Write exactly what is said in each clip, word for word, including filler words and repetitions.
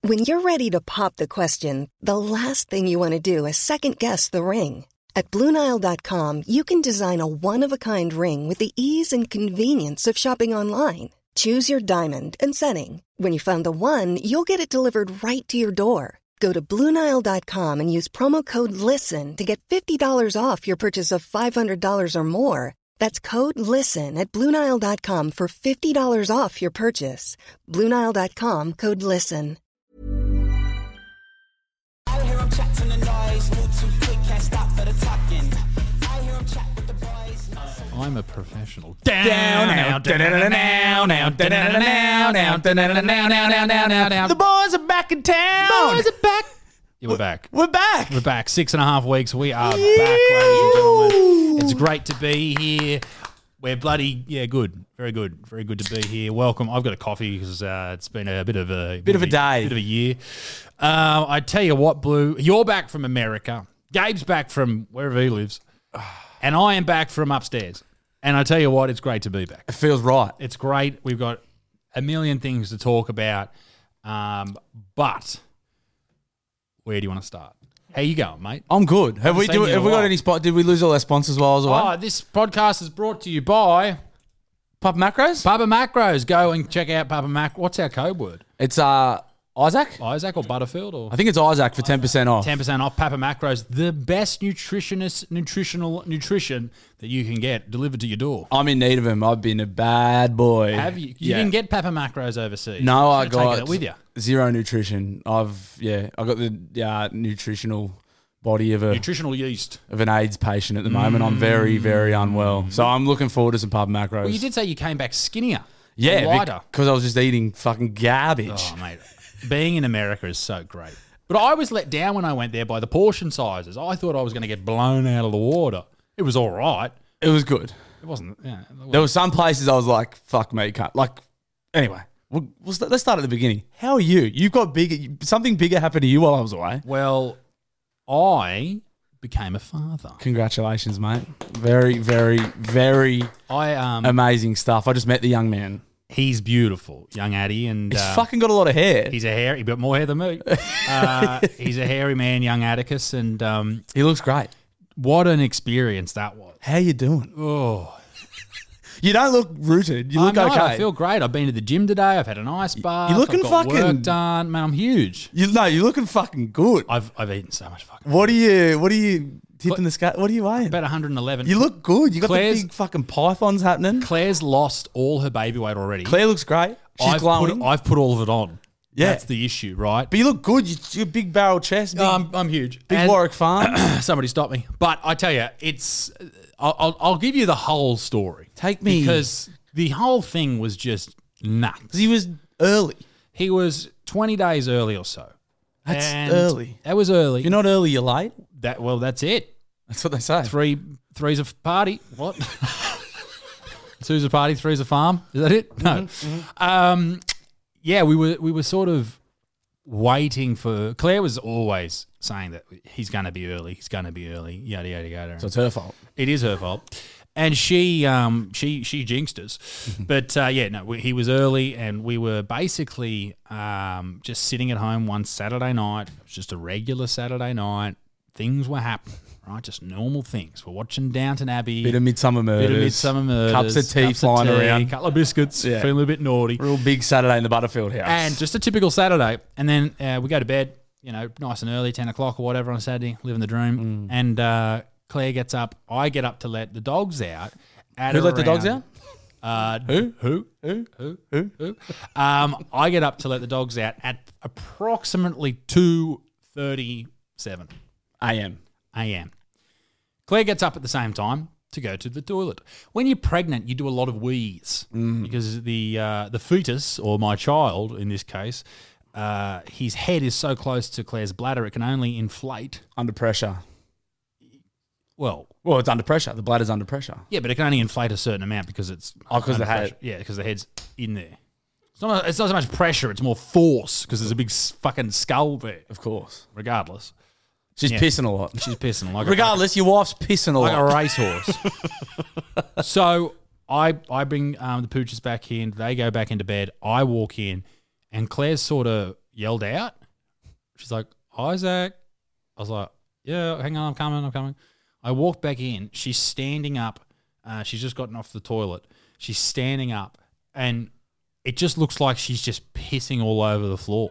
When you're ready to pop the question, the last thing you want to do is second-guess the ring. At Blue Nile dot com, you can design a one-of-a-kind ring with the ease and convenience of shopping online. Choose your diamond and setting. When you find the one, you'll get it delivered right to your door. Go to Blue Nile dot com and use promo code LISTEN to get fifty dollars off your purchase of five hundred dollars or more. That's code LISTEN at Blue Nile dot com for fifty dollars off your purchase. Blue Nile dot com, code LISTEN. I hear him chat to the noise, move too quick, can't stop for the talking. I hear him chat with the boys. I'm a professional. Down now, down now, now, now, down now, now, down now, now, now, now, now. The boys are back in town. Boys are back. Yeah, we're back. We're back. We're back. Six and a half weeks. We are back, ladies and gentlemen. It's great to be here. We're bloody, yeah, good. Very good. Very good to be here. Welcome. I've got a coffee because uh, it's been a bit of a... Bit of a day. Bit of a year. Uh, I tell you what, Blue, you're back from America. Gabe's back from wherever he lives. And I am back from upstairs. And I tell you what, it's great to be back. It feels right. It's great. We've got a million things to talk about. Um, but where do you want to start? How you going, mate? I'm good. Have we do? Have we got any spot? Did we lose all our sponsors while I was away? Oh, this podcast is brought to you by Papa Macros. Papa Macros. Go and check out Papa Mac. What's our code word? It's uh Isaac. Isaac or Butterfield or I think it's Isaac for ten percent off. ten percent off Papa Macros. The best nutritionist nutritional nutrition that you can get delivered to your door. I'm in need of them. I've been a bad boy. Have you? You Yeah. didn't get Papa Macros overseas. No, I You're taking got it with you. zero nutrition. I've yeah, I got the uh, nutritional body of a Nutritional yeast. of an AIDS patient at the moment. I'm very very unwell, so I'm looking forward to some Papa Macros. Well, you did say you came back skinnier. yeah, lighter. because I was just eating fucking garbage. Oh, mate. Being in America is so great. But I was let down when I went there by the portion sizes. I thought I was going to get blown out of the water. It was all right. It was good. It wasn't. Yeah, it wasn't. There were some places I was like, "Fuck me, can't." Like, anyway, we'll, we'll st- let's start at the beginning. How are you? You've got big. Something bigger happened to you while I was away. Well, I became a father. Congratulations, mate. Very, very, very I um, amazing stuff. I just met the young man. he's beautiful, young Addy, and He's uh, fucking got a lot of hair. he's a hairy. He got more hair than me. uh, he's a hairy man, young Atticus, and um, He looks great. what an experience that was. How you doing? Oh. You don't look rooted. You look I'm not. okay. I feel great. I've been to the gym today. I've had an ice bath. You're looking I've got fucking- work done. Man, I'm huge. you no, you're looking fucking good. I've I've eaten so much fucking. What are you? What are you tipping the scale? What are you weighing? About one hundred eleven. You look good. You got Claire's- the big fucking pythons happening. Claire's lost all her baby weight already. Claire looks great. She's I've glowing. Put, I've put all of it on. Yeah. That's the issue, right? but you look good. You, you're big barrel chest. Big, I'm, I'm huge. big And Warwick Farm. somebody stop me. But I tell you, it's. I'll, I'll, I'll give you the whole story. Take me. Because the whole thing was just nuts. He was early. He was twenty days early or so. That's And early. That was early. If you're not early, you're late. that well, that's it. That's what they say. Three three's a party. What? Two's a party, three's a farm. Is that it? No. Um, yeah, we were we were sort of waiting for. Claire was always saying that he's going to be early. He's going to be early. Yada yada yada. So it's her fault. It is her fault. And she, um, she, she jinxed us, but uh, yeah, no, we, he was early, and we were basically um, just sitting at home one Saturday night. It was just a regular Saturday night. Things were happening, right? Just normal things. We're watching Downton Abbey, Bit of Midsummer Murders. bit of Midsummer Murders, Cups of tea flying tea, around. couple of biscuits, Yeah. feeling a bit naughty, Real big Saturday in the Butterfield house. and just a typical Saturday. And then uh, we go to bed, you know, nice and early, ten o'clock or whatever on Saturday, living the dream. Mm. And uh, Claire gets up. I get up to let the dogs out. At Who let the dogs around- out? Uh, who? Who? Who? Who? Who? Who? Um, I get up to let the dogs out at approximately two thirty-seven A M. a.m. Claire gets up at the same time to go to the toilet. When you're pregnant, you do a lot of wheeze because the uh, the fetus, or my child in this case, uh, his head is so close to Claire's bladder it can only inflate. Under pressure. Well, Well, it's under pressure. The bladder's under pressure. yeah, but it can only inflate a certain amount because it's Oh, 'cause the under head- pressure. Yeah, because the head's in there. It's not. It's not so much pressure; it's more force because there's a big s- fucking skull there. Of course. Regardless, She's Yeah. pissing a lot. she's pissing like Regardless, your wife's pissing a a, like a lot. racehorse. So I I bring um, the pooches back in. They go back into bed. I walk in, and Claire's sort of yelled out. She's like, Isaac. I was like, yeah, hang on, I'm coming, I'm coming. I walked back in. She's standing up. Uh, she's just gotten off the toilet. She's standing up, and it just looks like she's just pissing all over the floor.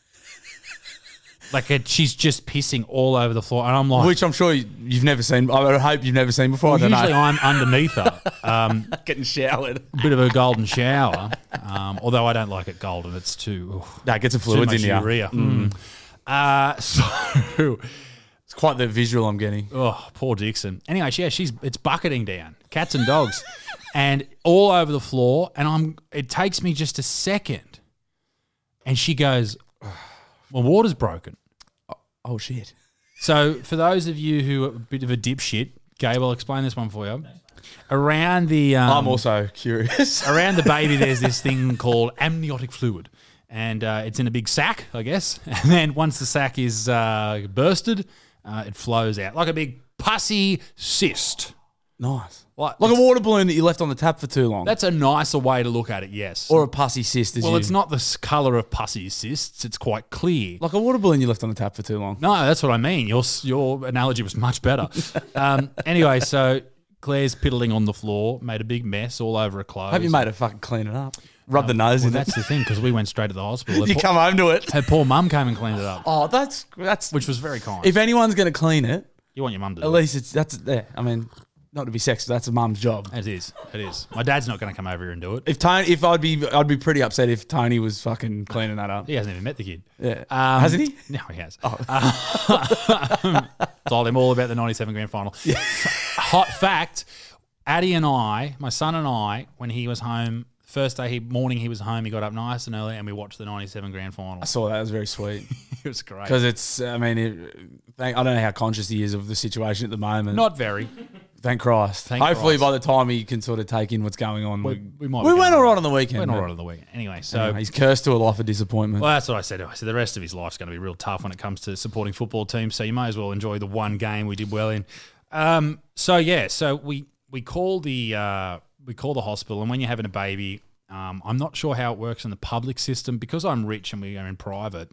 Like it, she's just pissing all over the floor, and I'm like, Which I'm sure you- you've never seen. I hope you've never seen before. well, I don't usually know. I'm underneath her, um, Getting showered. a bit of a golden shower. Um, although I don't like it golden, it's too oof, That gets some too fluids much in you. urea. Mm. Uh, so, It's quite the visual I'm getting. oh, poor Dixon. Anyway, yeah, she's it's bucketing down, cats and dogs, and all over the floor. And I'm. It takes me just a second, and she goes, "My water's broken." Oh shit! So, for those of you who are a bit of a dipshit, Gabe, I'll explain this one for you. Around the um, I'm also curious. around the baby, there's this thing called amniotic fluid, and uh, it's in a big sack, I guess. And then once the sack is uh, bursted, uh, it flows out like a big pussy cyst. Nice. Like, Like a it's- water balloon that you left on the tap for too long. That's a nicer way to look at it. Yes. or a pussy cyst. As well, you, it's not the s- colour of pussy cysts. It's quite clear. like a water balloon you left on the tap for too long. No, that's what I mean. Your s- your analogy was much better. um, anyway, so Claire's piddling on the floor, made a big mess all over her clothes. Hope you made her fucking clean it up. Rub the nose Well, in that's it. the thing, because we went straight to the hospital. Her, You poor, come home to it. her poor mum came and cleaned it up, Oh, that's that's. which was very kind. If anyone's going to clean it, you want your mum to at do least it's that's there. I mean, not to be sexist, that's a mum's job. it. It is. It is. My dad's not going to come over here and do it. If Tony, if I'd be, I'd be pretty upset if Tony was fucking cleaning that up. He hasn't even met the kid. Yeah, Um, hasn't he? No, he has. Oh. Told him all about the ninety-seven grand final. Hot fact, Addie and I, my son and I, when he was home, first day he morning he was home, he got up nice and early and we watched the ninety-seven grand final. I saw that. It was very sweet It was great. because it's. I mean, it, thank, I don't know how conscious he is of the situation at the moment. Not very. Thank Christ. Thank Hopefully, Christ. by the time he can sort of take in what's going on, we, we might we be went going all right right. on the weekend. We're not but right on the week. Anyway, so anyway, he's cursed to a life of disappointment. well, that's what I said. I said the rest of his life's going to be real tough when it comes to supporting football teams. So you may as well enjoy the one game we did well in. Um, so yeah, so we we call the uh, we call the hospital, and when you're having a baby, um, I'm not sure how it works in the public system because I'm rich and we are in private.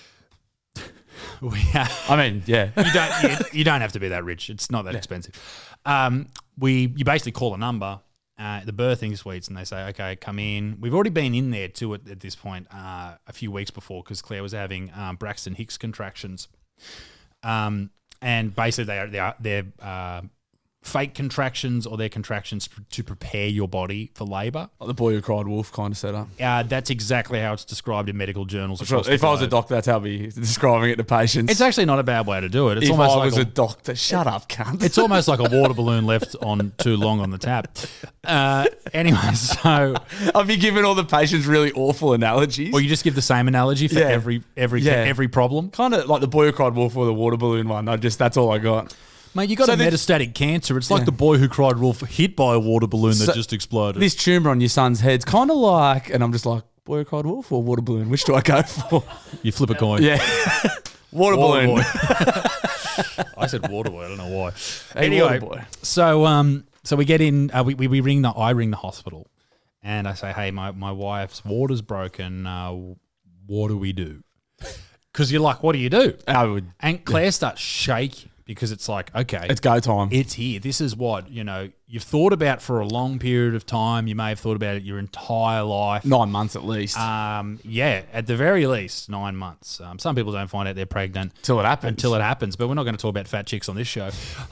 we have, I mean, yeah. you don't you, you don't have to be that rich. It's not that expensive. Um, we you basically call a number. Uh, the birthing suites, and they say, okay, come in. We've already been in there too at, at this point uh, a few weeks before because Claire was having um, Braxton Hicks contractions. Um, and basically they are, they are, they're uh, fake contractions or they're contractions to prepare your body for labour. Like the boy who cried wolf kind of setup. Uh, that's exactly how it's described in medical journals. across the If I was a globe. doctor, that's how I'd be describing it to patients. It's actually not a bad way to do it. It's if almost I like was a, a doctor, shut up, cunt. It's almost like a water balloon left on too long on the tap. Uh, anyway, so I'd be giving all the patients really awful analogies. or you just give the same analogy for Yeah. every every Yeah. every problem. Kind of like the boy who cried wolf or the water balloon one. I just that's all I got. Mate, you got So a this- metastatic cancer. It's like Yeah. the boy who cried wolf hit by a water balloon that So just exploded. This tumour on your son's head's kind of like, and I'm just like, boy who cried wolf or water balloon? Which do I go for? you flip a coin. Yeah, water, Water balloon. boy. I said water boy. I don't know why. Hey, anyway, water boy. so um, so we get in. Uh, we, we we ring the. I ring the hospital, and I say, hey, my my wife's water's broken. Uh, what do we do? Because you're like, what do you do? I would. And Claire starts shaking because it's like, okay, It's go time. it's here. This is what, you know, you've thought about for a long period of time. You may have thought about it your entire life. Nine months at least. Um, yeah, at the very least, nine months. Um, some people don't find out they're pregnant Till it happens. until it happens, but we're not going to talk about fat chicks on this show.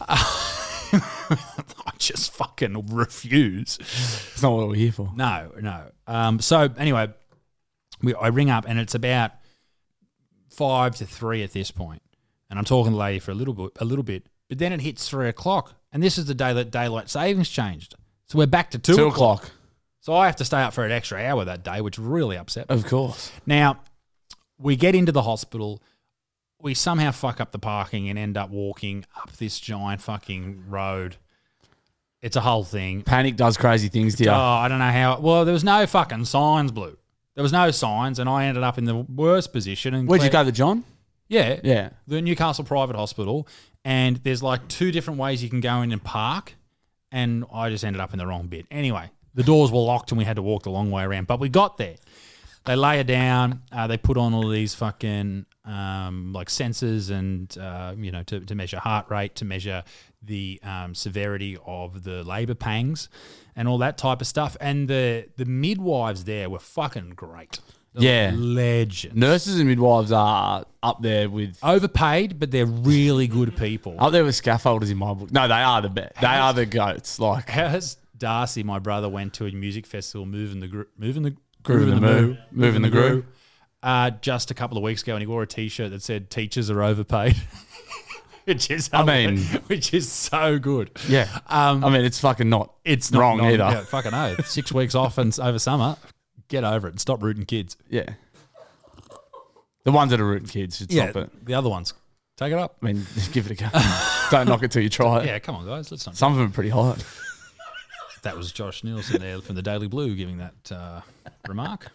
I just fucking refuse. It's not what we're here for. No, no. Um, so anyway, we, I ring up and it's about five to three at this point, and I'm talking to the lady for a little bit, a little bit. But then it hits three o'clock, and this is the day that daylight savings changed, so we're back to two, Two o'clock. o'clock. So I have to stay up for an extra hour that day, which really upset me. Of course. Now, we get into the hospital. We somehow fuck up the parking and end up walking up this giant fucking road. It's a whole thing. Panic does crazy things to you. Oh, I don't know how. Well, there was no fucking signs, Blue. There was no signs, and I ended up in the worst position. And Where'd you Claire- go, the John? Yeah, Yeah. the Newcastle Private Hospital, and there's like two different ways you can go in and park, and I just ended up in the wrong bit. Anyway, the doors were locked and we had to walk the long way around, but we got there. They lay her down. Uh, they put on all these fucking um, like sensors and uh, you know to, to measure heart rate, to measure the um, severity of the labour pangs, and all that type of stuff. And the the midwives there were fucking great. Yeah. Legends. Nurses and midwives are up there with Overpaid, but they're really good people. up there with scaffolders in my book. No, they are the best. They are the goats. Like How's Darcy, my brother, went to a music festival, moving the gro- moving the Grooving the moo, moving the groove. uh, just a couple of weeks ago, and he wore a T-shirt that said "Teachers are overpaid," which is I mean- which is so good. yeah. Um, I mean, it's fucking not. it's not wrong not- either. Yeah, fucking oath. Six weeks off and over summer. Get over it and stop rooting kids. Yeah. The ones that are rooting kids should Yeah, stop it. the other ones, take it up. I mean, give it a go. Don't knock it till you try it. Yeah, come on, guys. Let's not. Some of them are pretty hot. That was Josh Nielsen there from the Daily Blue giving that uh, remark.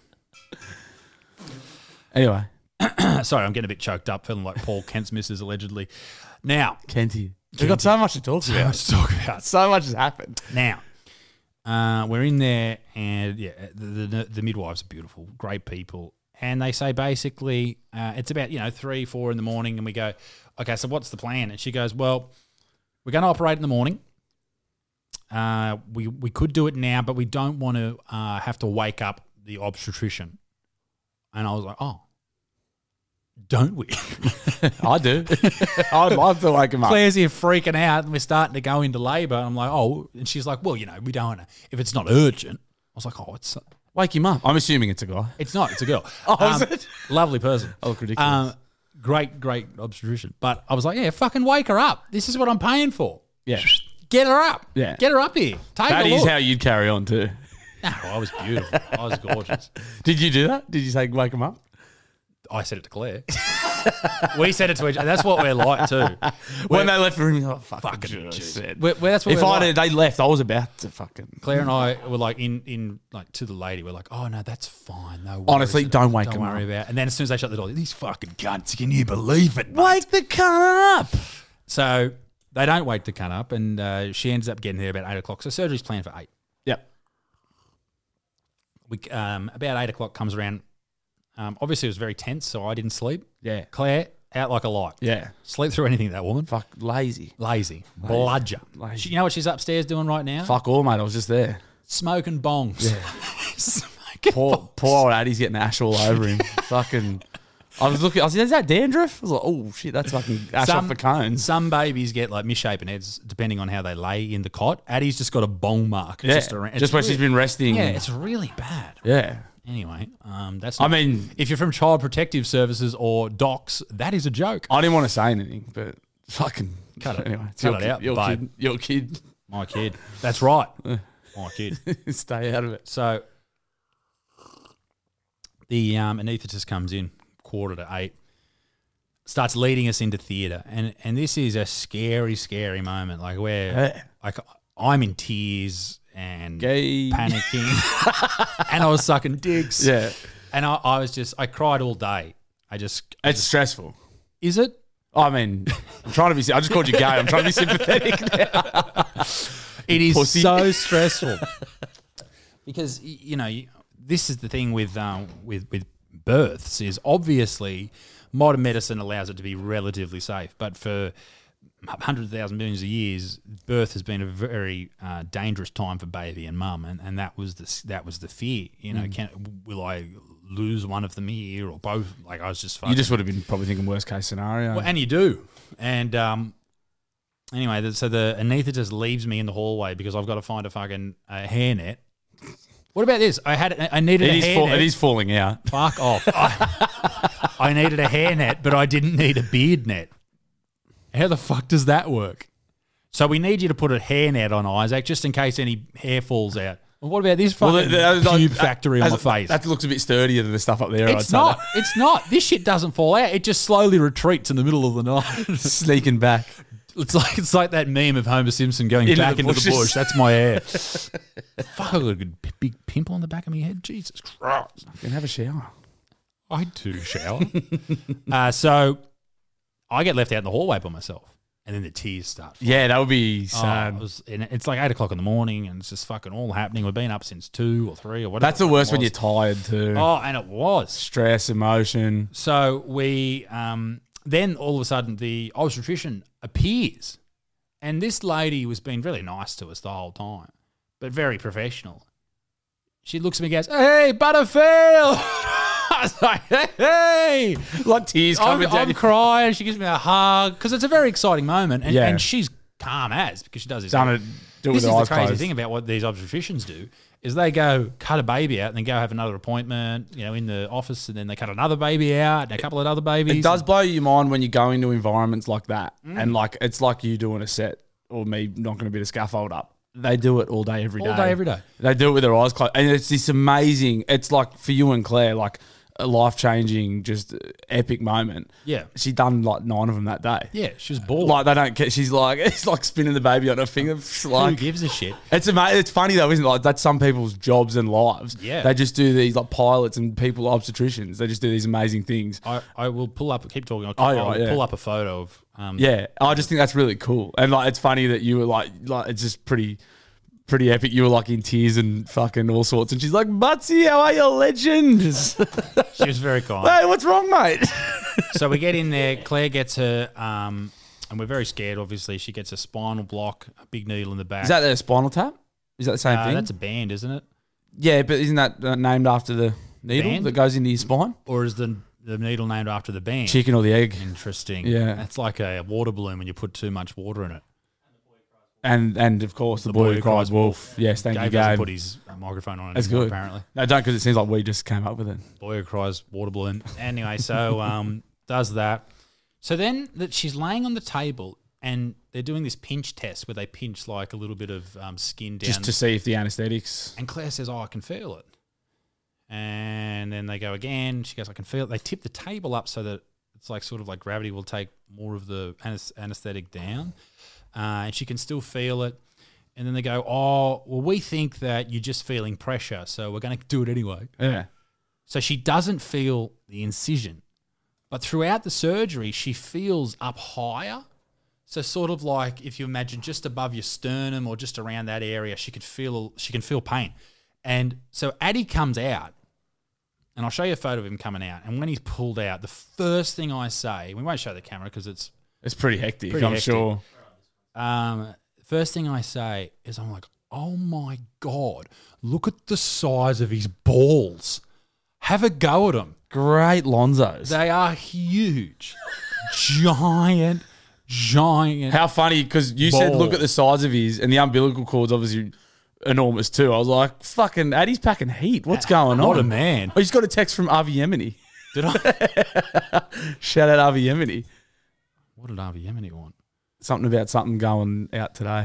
Anyway, Sorry, I'm getting a bit choked up, feeling like Paul Kent's missus allegedly. Now, Kenty. We've got so much to talk so about. much to talk about. So much has happened. Now, uh, we're in there, and yeah, the, the the midwives are beautiful, great people, and they say basically uh, it's about you know three, four in the morning, and we go, okay, so what's the plan? And she goes, well, we're going to operate in the morning. Uh, we we could do it now, but we don't want to uh, have to wake up the obstetrician. And I was like, oh, don't we? I do. I'd love to wake him up. Claire's here freaking out, and we're starting to go into labour. I'm like, oh, and she's like, well, you know, we don't want to, if it's not urgent. I was like, oh, it's Wake him up. I'm assuming it's a guy. it's not, it's a girl. Oh, is Um, it? Lovely person. Oh, ridiculous. Um, great, great obstetrician. But I was like, yeah, fucking wake her up. This is what I'm paying for. Yeah. Get her up. Yeah. Get her up here. Take That a is look. how you'd carry on too. No, I was beautiful. I was gorgeous. Did you do that? Did you say wake him up? I said it to Claire. We said it to each other. That's what we're like too. When We're- they left the room, oh, fucking, Fucking should have Jews. said. We're- we're- that's what if we're I like. did, they left, I was about to fucking. Claire and I were like in, in like to the lady. We're like, oh no, that's fine. No worries. Honestly, don't wake Don't them worry up. about. And then as soon as they shut the door, these fucking cunts. Can you believe it? Mate? Wake the cunt up. So they don't wake the cunt up, and uh, she ends up getting there about eight o'clock. So surgery's planned for eight. Yep. We um, about eight o'clock comes around. Um, obviously, it was very tense, so I didn't sleep. Yeah. Claire out like a light. Yeah. Sleep through anything. That woman. Fuck, lazy. Lazy. Bludger. Lazy. She, you know what she's upstairs doing right now? Fuck all, mate. I was just there. Smoking bongs. Smoking Poor, bongs. poor old Addie's getting ash all over him. Fucking. I was looking. I was like, is that dandruff? I was like, oh shit, that's fucking ash off the cones. Some babies get like misshapen heads depending on how they lay in the cot. Addie's just got a bong mark. Yeah. Just, around, Just it's where she's really- been resting. Yeah, it's really bad. Yeah. Anyway, um, that's. I Not, mean- if you're from Child Protective Services or docs, that is a joke. I didn't want to say anything, but fucking. Cut it. Anyway, it's Cut your it kid, out, Your babe. kid. Your kid. My kid. That's right. My kid. Stay out of it. So the um, anaesthetist comes in quarter to eight, starts leading us into theatre, and and this is a scary, scary moment. Like where Yeah. like I'm in tears and Gay. panicking, and I was sucking dicks. Yeah. and I, I was just I cried all day. I just It's stressful. is it? I mean, I'm trying to be. I just called you gay. I'm trying to be sympathetic now. It is Pussy. so stressful because y- you know you- this is the thing with um, with with births is obviously modern medicine allows it to be relatively safe, but for hundreds of thousands, millions of years, birth has been a very uh, dangerous time for baby and mum, and, and that was the s- that was the fear. You know, can will I lose one of them here or both? Like I was just fucking, You just would have been probably thinking worst case scenario. well, and you do. And um, anyway, the, so the anaesthetist leaves me in the hallway because I've got to find a fucking uh, hairnet. What about this? I had I needed it a is. hairnet. Fall, it is falling out. Fuck off. I, I needed a hairnet, but I didn't need a beard net. How the fuck does that work? So we need you to put a hairnet on, Isaac, just in case any hair falls out. Well, what about this fucking that- that- pube that- factory on my that- face? That looks a bit sturdier than the stuff up there. I'd it's say not. that. It's not. This shit doesn't fall out. It just slowly retreats in the middle of the night. Sneaking back. It's like it's like that meme of Homer Simpson going Into back the into the bushes. bush. That's my hair. Fuck, I got a good p- big pimple on the back of my head. Jesus Christ. You can have a shower. I do shower. uh, so I get left out in the hallway by myself. and then the tears start. Yeah, that would be Oh, sad. it was, and it's like eight o'clock in the morning, and it's just fucking all happening. We've been up since two or three or whatever. That's the it worst when was. you're tired too. Oh, and it was. Stress, emotion. So we um, then all of a sudden the obstetrician appears, and this lady was being really nice to us the whole time, but very professional. She looks at me and goes, "Hey, Butterfield." I was like, "Hey, hey." Like tears I'm, coming down. I'm your- crying. She gives me a hug because it's a very exciting moment, and, Yeah. and she's calm as because she does this. Done it. Do it with This is their the eyes crazy closed. thing about what these obstetricians do is they go cut a baby out and then go have another appointment, you know, in the office, and then they cut another baby out and a couple of other babies. It does blow your mind when you go into environments like that, Mm. and like it's like you doing a set or me knocking a bit of scaffold up. They do it all day, every day. All day, every day. They do it with their eyes closed, and it's this amazing. It's like for you and Claire, like a life changing, just epic moment. Yeah. She done like nine of them that day. Yeah, she was bored. Like they don't care. She's like it's like spinning the baby on her finger. It's Who like gives a shit? it's ama- It's funny though, isn't it? Like that's some people's jobs and lives. Yeah. They just do these like pilots and people obstetricians. They just do these amazing things. I, I will pull up, keep talking, I'll, Oh, I'll right, yeah. pull up a photo of. Um, Yeah, I just think that's really cool, and like it's funny that you were like, like it's just pretty, pretty epic. You were like in tears and fucking all sorts, and she's like, "Butsy, how are you, legend?" She was very kind. Hey, what's wrong, mate? So we get in there. Claire gets her, um, and we're very scared, obviously. She gets a spinal block, a big needle in the back. Is that the spinal tap? Is that the same Uh, thing? that's a band, isn't it? Yeah, but isn't that uh, named after the needle Band? that goes into your spine? Or is the the needle named after the band? Chicken or the egg? Interesting. Yeah. It's like a water balloon when you put too much water in it. And and of course the, boy, who cries wolf. Yes, thank Gabe you, doesn't Gabe. put his uh, microphone on That's anymore, good. apparently. No, don't, because it seems like we just came up with it. Boy who cries, water balloon. Anyway, so um, does that. So then that she's laying on the table and they're doing this pinch test where they pinch like a little bit of um, skin down. Just to see if the anaesthetics. And Claire says, "Oh, I can feel it." And then they go again. She goes, "I can feel it." They tip the table up so that it's like sort of like gravity will take more of the anes- anesthetic down, uh, and she can still feel it. And then they go, "Oh, well, we think that you're just feeling pressure, so we're going to do it anyway." Yeah. So she doesn't feel the incision, but throughout the surgery, she feels up higher. So sort of like if you imagine just above your sternum or just around that area, she could feel she can feel pain. And so Addie comes out, and I'll show you a photo of him coming out. And when he's pulled out, the first thing I say, we won't show the camera because it's It's pretty hectic, Pretty I'm hectic. sure. um, first thing I say is I'm like, "Oh my God, look at the size of his balls. Have a go at him. Great Lonzos. They are huge, giant, giant." How funny, because you said Ball. look at the size of his, and the umbilical cord's obviously enormous too. I was like, fucking Addie's packing heat. What's going on? What a man. I just got a text from Avi Yemeni. Did I? Shout out Avi Yemeni. What did Harvey Yemeni want? Something about something going out today.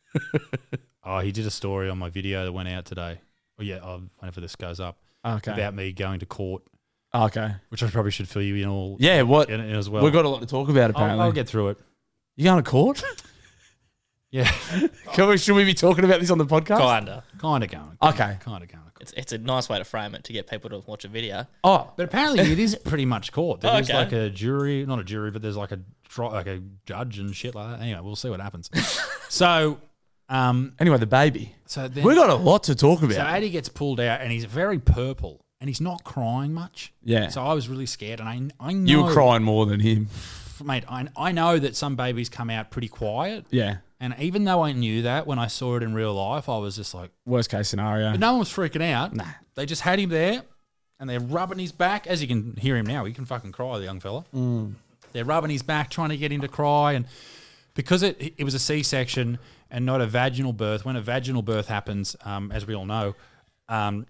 Oh, he did a story on my video that went out today. Oh, yeah, oh, whenever this goes up. Okay. About me going to court, Okay. which I probably should fill you in all Yeah, what? in, in as well. We've got a lot to talk about, apparently. I'll, I'll get through it. You going to court? Yeah, Can we, should we be talking about this on the podcast? Kinda. kind of going. Okay. Kind of going. It's it's a nice way to frame it to get people to watch a video. Oh, But apparently it is pretty much court. There's Okay. like a jury, not a jury, but there's like a tri- like a judge and shit like that. Anyway, we'll see what happens. so, um, anyway, the baby. so then we got a lot to talk about. so Addy gets pulled out and he's very purple and he's not crying much. Yeah. So I was really scared, and I I know you were crying more than him. mate. I I know that some babies come out pretty quiet, Yeah. and even though I knew that when I saw it in real life, I was just like, Worst case scenario. but no one was freaking out. Nah. They just had him there, and they're rubbing his back. As you can hear him now, he can fucking cry, the young fella. Mm. They're rubbing his back, trying to get him to cry, and because it it was a C-section and not a vaginal birth. When a vaginal birth happens, um, as we all know, um,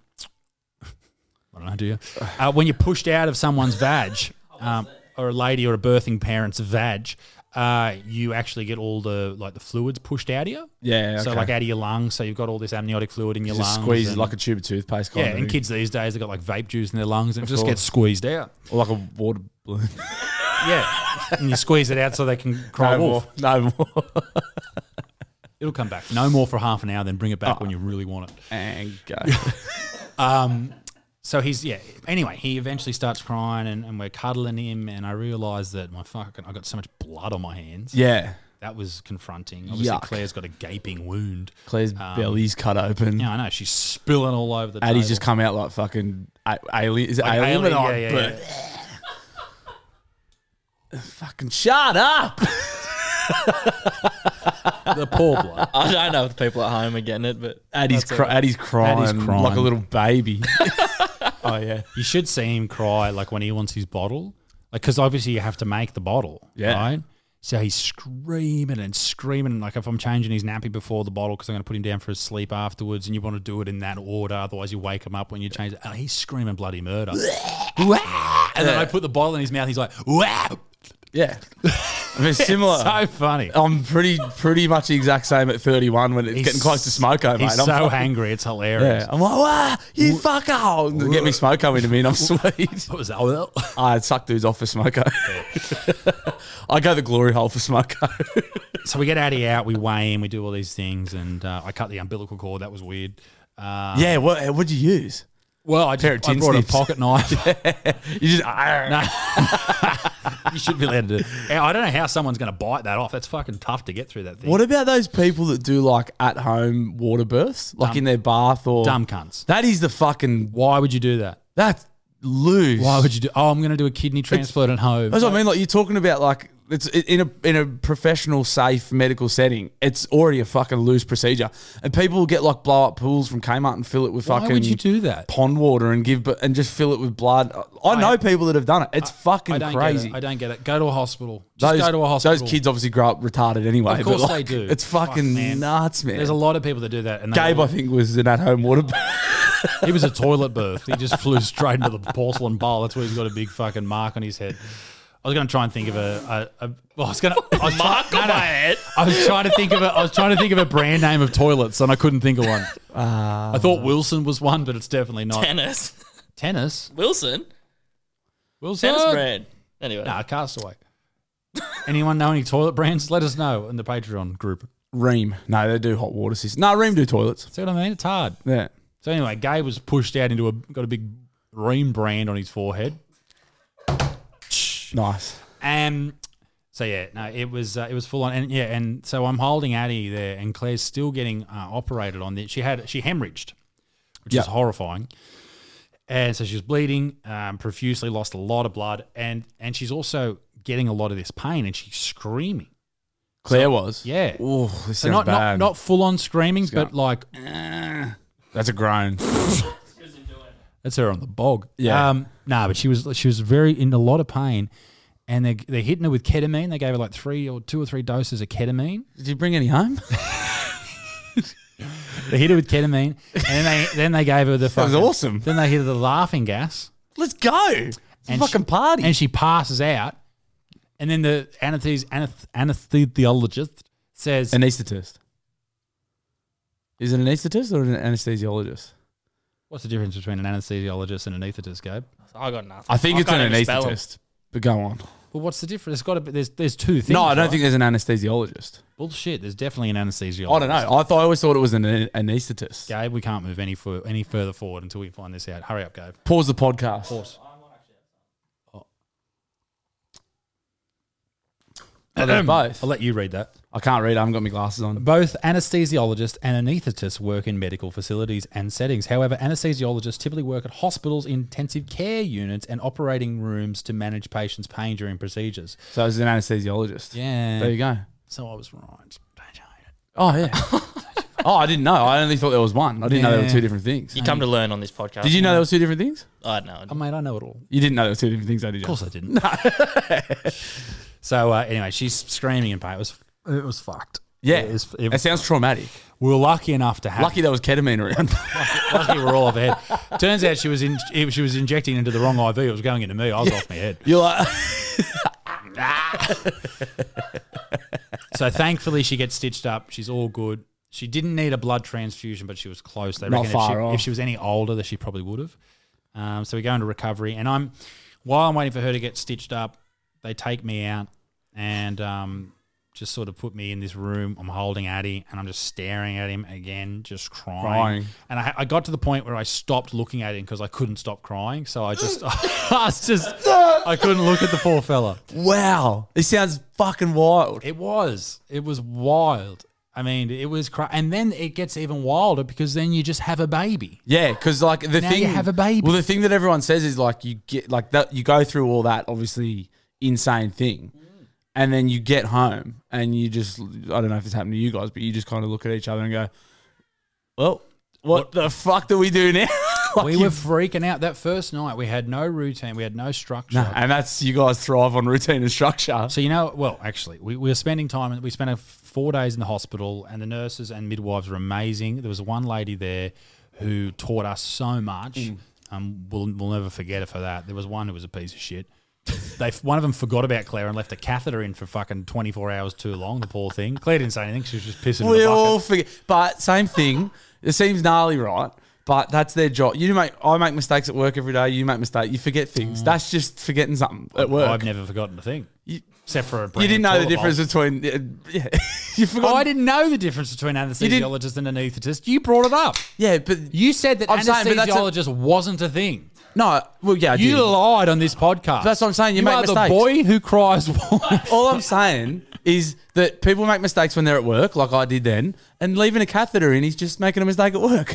I don't know, do you? Uh, when you're pushed out of someone's vag, um, or a lady or a birthing parent's vag, uh, you actually get all the like the fluids pushed out of you. Yeah. So okay. like out of your lungs, so you've got all this amniotic fluid in your just lungs. squeeze it and- like a tube of toothpaste. yeah, Kind and of kids these days they've got like vape juice in their lungs and it Of just course. gets squeezed out. or like a water balloon. Yeah, and you squeeze it out so they can cry no wolf. more. No more. It'll come back. No more for half an hour, then bring it back when you really want it. and go. Um, so he's yeah. Anyway, he eventually starts crying, and, and we're cuddling him, and I realise that my fucking I got so much blood on my hands. yeah. That was confronting. Obviously, Yuck. Claire's got a gaping wound. Claire's Um, belly's cut open. Yeah, I know. She's spilling all over the Addie's table. just come out like fucking a- alien. Is it Like alien? alien, Oh, yeah, yeah, but- Fucking shut up. the poor bloke. I don't know if the people at home are getting it, but Addie's, that's cry- okay. Addie's crying, Addie's crying. like a little baby. Oh, yeah. You should see him cry like when he wants his bottle, like because obviously you have to make the bottle, Yeah. right? So he's screaming and screaming. Like if I'm changing his nappy before the bottle because I'm going to put him down for a sleep afterwards, and you want to do it in that order, otherwise you wake him up when you change it. Oh, he's screaming bloody murder. Wah! And then I put the bottle in his mouth. He's like, wow. Yeah. I mean, similar. So funny. I'm pretty pretty much the exact same at thirty-one when it's He's- getting close to smoko, mate. He's I'm so fucking- angry. It's hilarious. Yeah. I'm like, wow, you fucker. And get me smoko into me and I'm sweet. What was that? Well, I'd suck dudes off for smoko. I go the glory hole for smoko. so we get Addie out, we weigh him, we do all these things, and uh, I cut the umbilical cord. That was weird. Uh, Yeah, what what'd you use? Well, I, Pair of just, I tin brought snips. a pocket knife. You just You should be allowed to do. Yeah, I don't know how someone's going to bite that off. That's fucking tough to get through that thing. What about those people that do like at home water births, like Dumb. in their bath or Dumb cunts. That is the fucking Why would you do that? that's loose. Why would you do? Oh, I'm going to do a kidney transplant at home. That's what I mean. Like you're talking about, like it's in a in a professional, safe medical setting. It's already a fucking loose procedure, and people get like blow up pools from Kmart and fill it with Why fucking would you do that? pond water and give and just fill it with blood. I know people that have done it. It's fucking I don't crazy. Get it. I don't get it. Go to a hospital. Just those, go to a hospital. Those kids obviously grow up retarded anyway. Of course but they like, do. It's fucking Fuck, man. nuts, man. There's a lot of people that do that. And they Gabe, all- I think, was an at-home water. He was a toilet birth. He just flew straight into the porcelain bowl. That's where he's got a big fucking mark on his head. I was going to try and think of a. a, a well, I was going to Mark on my head. I was trying to think of a. I was trying to think of a brand name of toilets, and I couldn't think of one. Uh, I thought Wilson was one, but it's definitely not. Tennis. Tennis. Wilson. Wilson. Tennis brand. Anyway. Nah, Castaway. Anyone know any toilet brands? Let us know in the Patreon group. Ream. No, they do hot water systems. No, Ream do toilets. See what I mean? It's hard. Yeah. So anyway, Gabe was pushed out into a got a big Ream brand on his forehead. Nice. Um, so yeah, no, it was uh, it was full on, and yeah, and so I'm holding Addie there, and Claire's still getting uh, operated on. This. She had she hemorrhaged, which Yeah. is horrifying, and so she was bleeding um, profusely, lost a lot of blood, and and she's also getting a lot of this pain, and she's screaming. Claire was. Yeah. Oh, this So sounds not, not bad. not full on screaming, going- but like That's a groan. that's her on the bog. Yeah. Um, nah, but she was she was very in a lot of pain, and they they're hitting her with ketamine. They gave her like three or two or three doses of ketamine. Did you bring any home? They hit her with ketamine, and then they then they gave her the That was fucking, awesome. Then they hit her the laughing gas, Let's go. It's a and fucking she- party. and she passes out. And then the anesthes- aneth- anesthesiologist says, Anesthetist. Is it an anesthetist or an anesthesiologist? "What's the difference between an anesthesiologist and an anaesthetist, Gabe?" I got nothing. I think I it's an can't even spell 'em. anesthetist. But go on. Well, what's the difference? There's got to be. There's there's two things. No, I don't right? think there's an anesthesiologist. bullshit. There's definitely an anesthesiologist. I don't know. I thought I always thought it was an an- anesthetist. Gabe, we can't move any fur- any further forward until we find this out. Hurry up, Gabe. Pause the podcast. Pause. Oh, they're both. I'll let you read that. I can't read. I haven't got my glasses on. Both anesthesiologists and anaesthetists work in medical facilities and settings. However, anesthesiologists typically work at hospitals, intensive care units, and operating rooms to manage patients' pain during procedures. So it's an anesthesiologist. Yeah. There you go. So I was right. Don't you hate it? Oh, yeah. Oh, I didn't know. I only thought there was one. I didn't know there were Yeah. two different things. You come to learn on this podcast. Did you know there was two different things? I know. Oh, mate, I know it all. You didn't know there was two different things, though, did you? Of course I didn't. So uh, anyway, she's screaming in pain. It was it was fucked. Yeah. It, was, it, It sounds traumatic. we were lucky enough to have. Lucky there was ketamine around. lucky we're all off our head. Turns out she was in. She was injecting into the wrong I V. It was going into me. I was off my head. You're like, So thankfully, she gets stitched up. She's all good. She didn't need a blood transfusion, but she was close. They Not reckon far if, she, off. if she was any older, that she probably would have. Um, so we go into recovery, and I'm while I'm waiting for her to get stitched up, they take me out and um, just sort of put me in this room. I'm holding Addie and I'm just staring at him again, just crying. Crying. And I, I got to the point where I stopped looking at him because I couldn't stop crying. So I just, I was just, I couldn't look at the poor fella. Wow. This sounds fucking wild. It was, it was wild. I mean, it was cra- and then it gets even wilder because then you just have a baby. Yeah, because like the Now thing you have a baby. Well, the thing that everyone says is like you get like that. You go through all that obviously insane thing, and then you get home and you just I don't know if it's happened to you guys, but you just kind of look at each other and go, "Well, what, what the fuck do we do now?" Like we you- were freaking out that first night. We had no routine. We had no structure. Nah, and that's you guys thrive on routine and structure. So you know, well, actually, we, we were spending time. We spent a four days in the hospital, and the nurses and midwives were amazing. There was one lady there who taught us so much. Mm. Um, we'll we'll never forget her for that. There was one who was a piece of shit. They one of them forgot about Claire and left a catheter in for fucking twenty-four hours too long. The poor thing. Claire didn't say anything. She was just pissing in We the bucket. all forget, but same thing. It seems gnarly, right? But that's their job. You make I make mistakes at work every day. You make mistakes. You forget things. That's just forgetting something at work. I've never forgotten a thing, You- except for a You brand didn't new know the toilet difference bowl. between. Uh, yeah, you forgot. Oh, I didn't know the difference between anesthesiologist and anaesthetist. You brought it up. Yeah, but You said that I'm saying, but that's a- anesthesiologist wasn't a thing. no. Well, yeah, I You did. lied on this podcast. That's what I'm saying. You make are mistakes. the boy who cries wolf. All I'm saying is that people make mistakes when they're at work, like I did then, and leaving a catheter in, he's just making a mistake at work.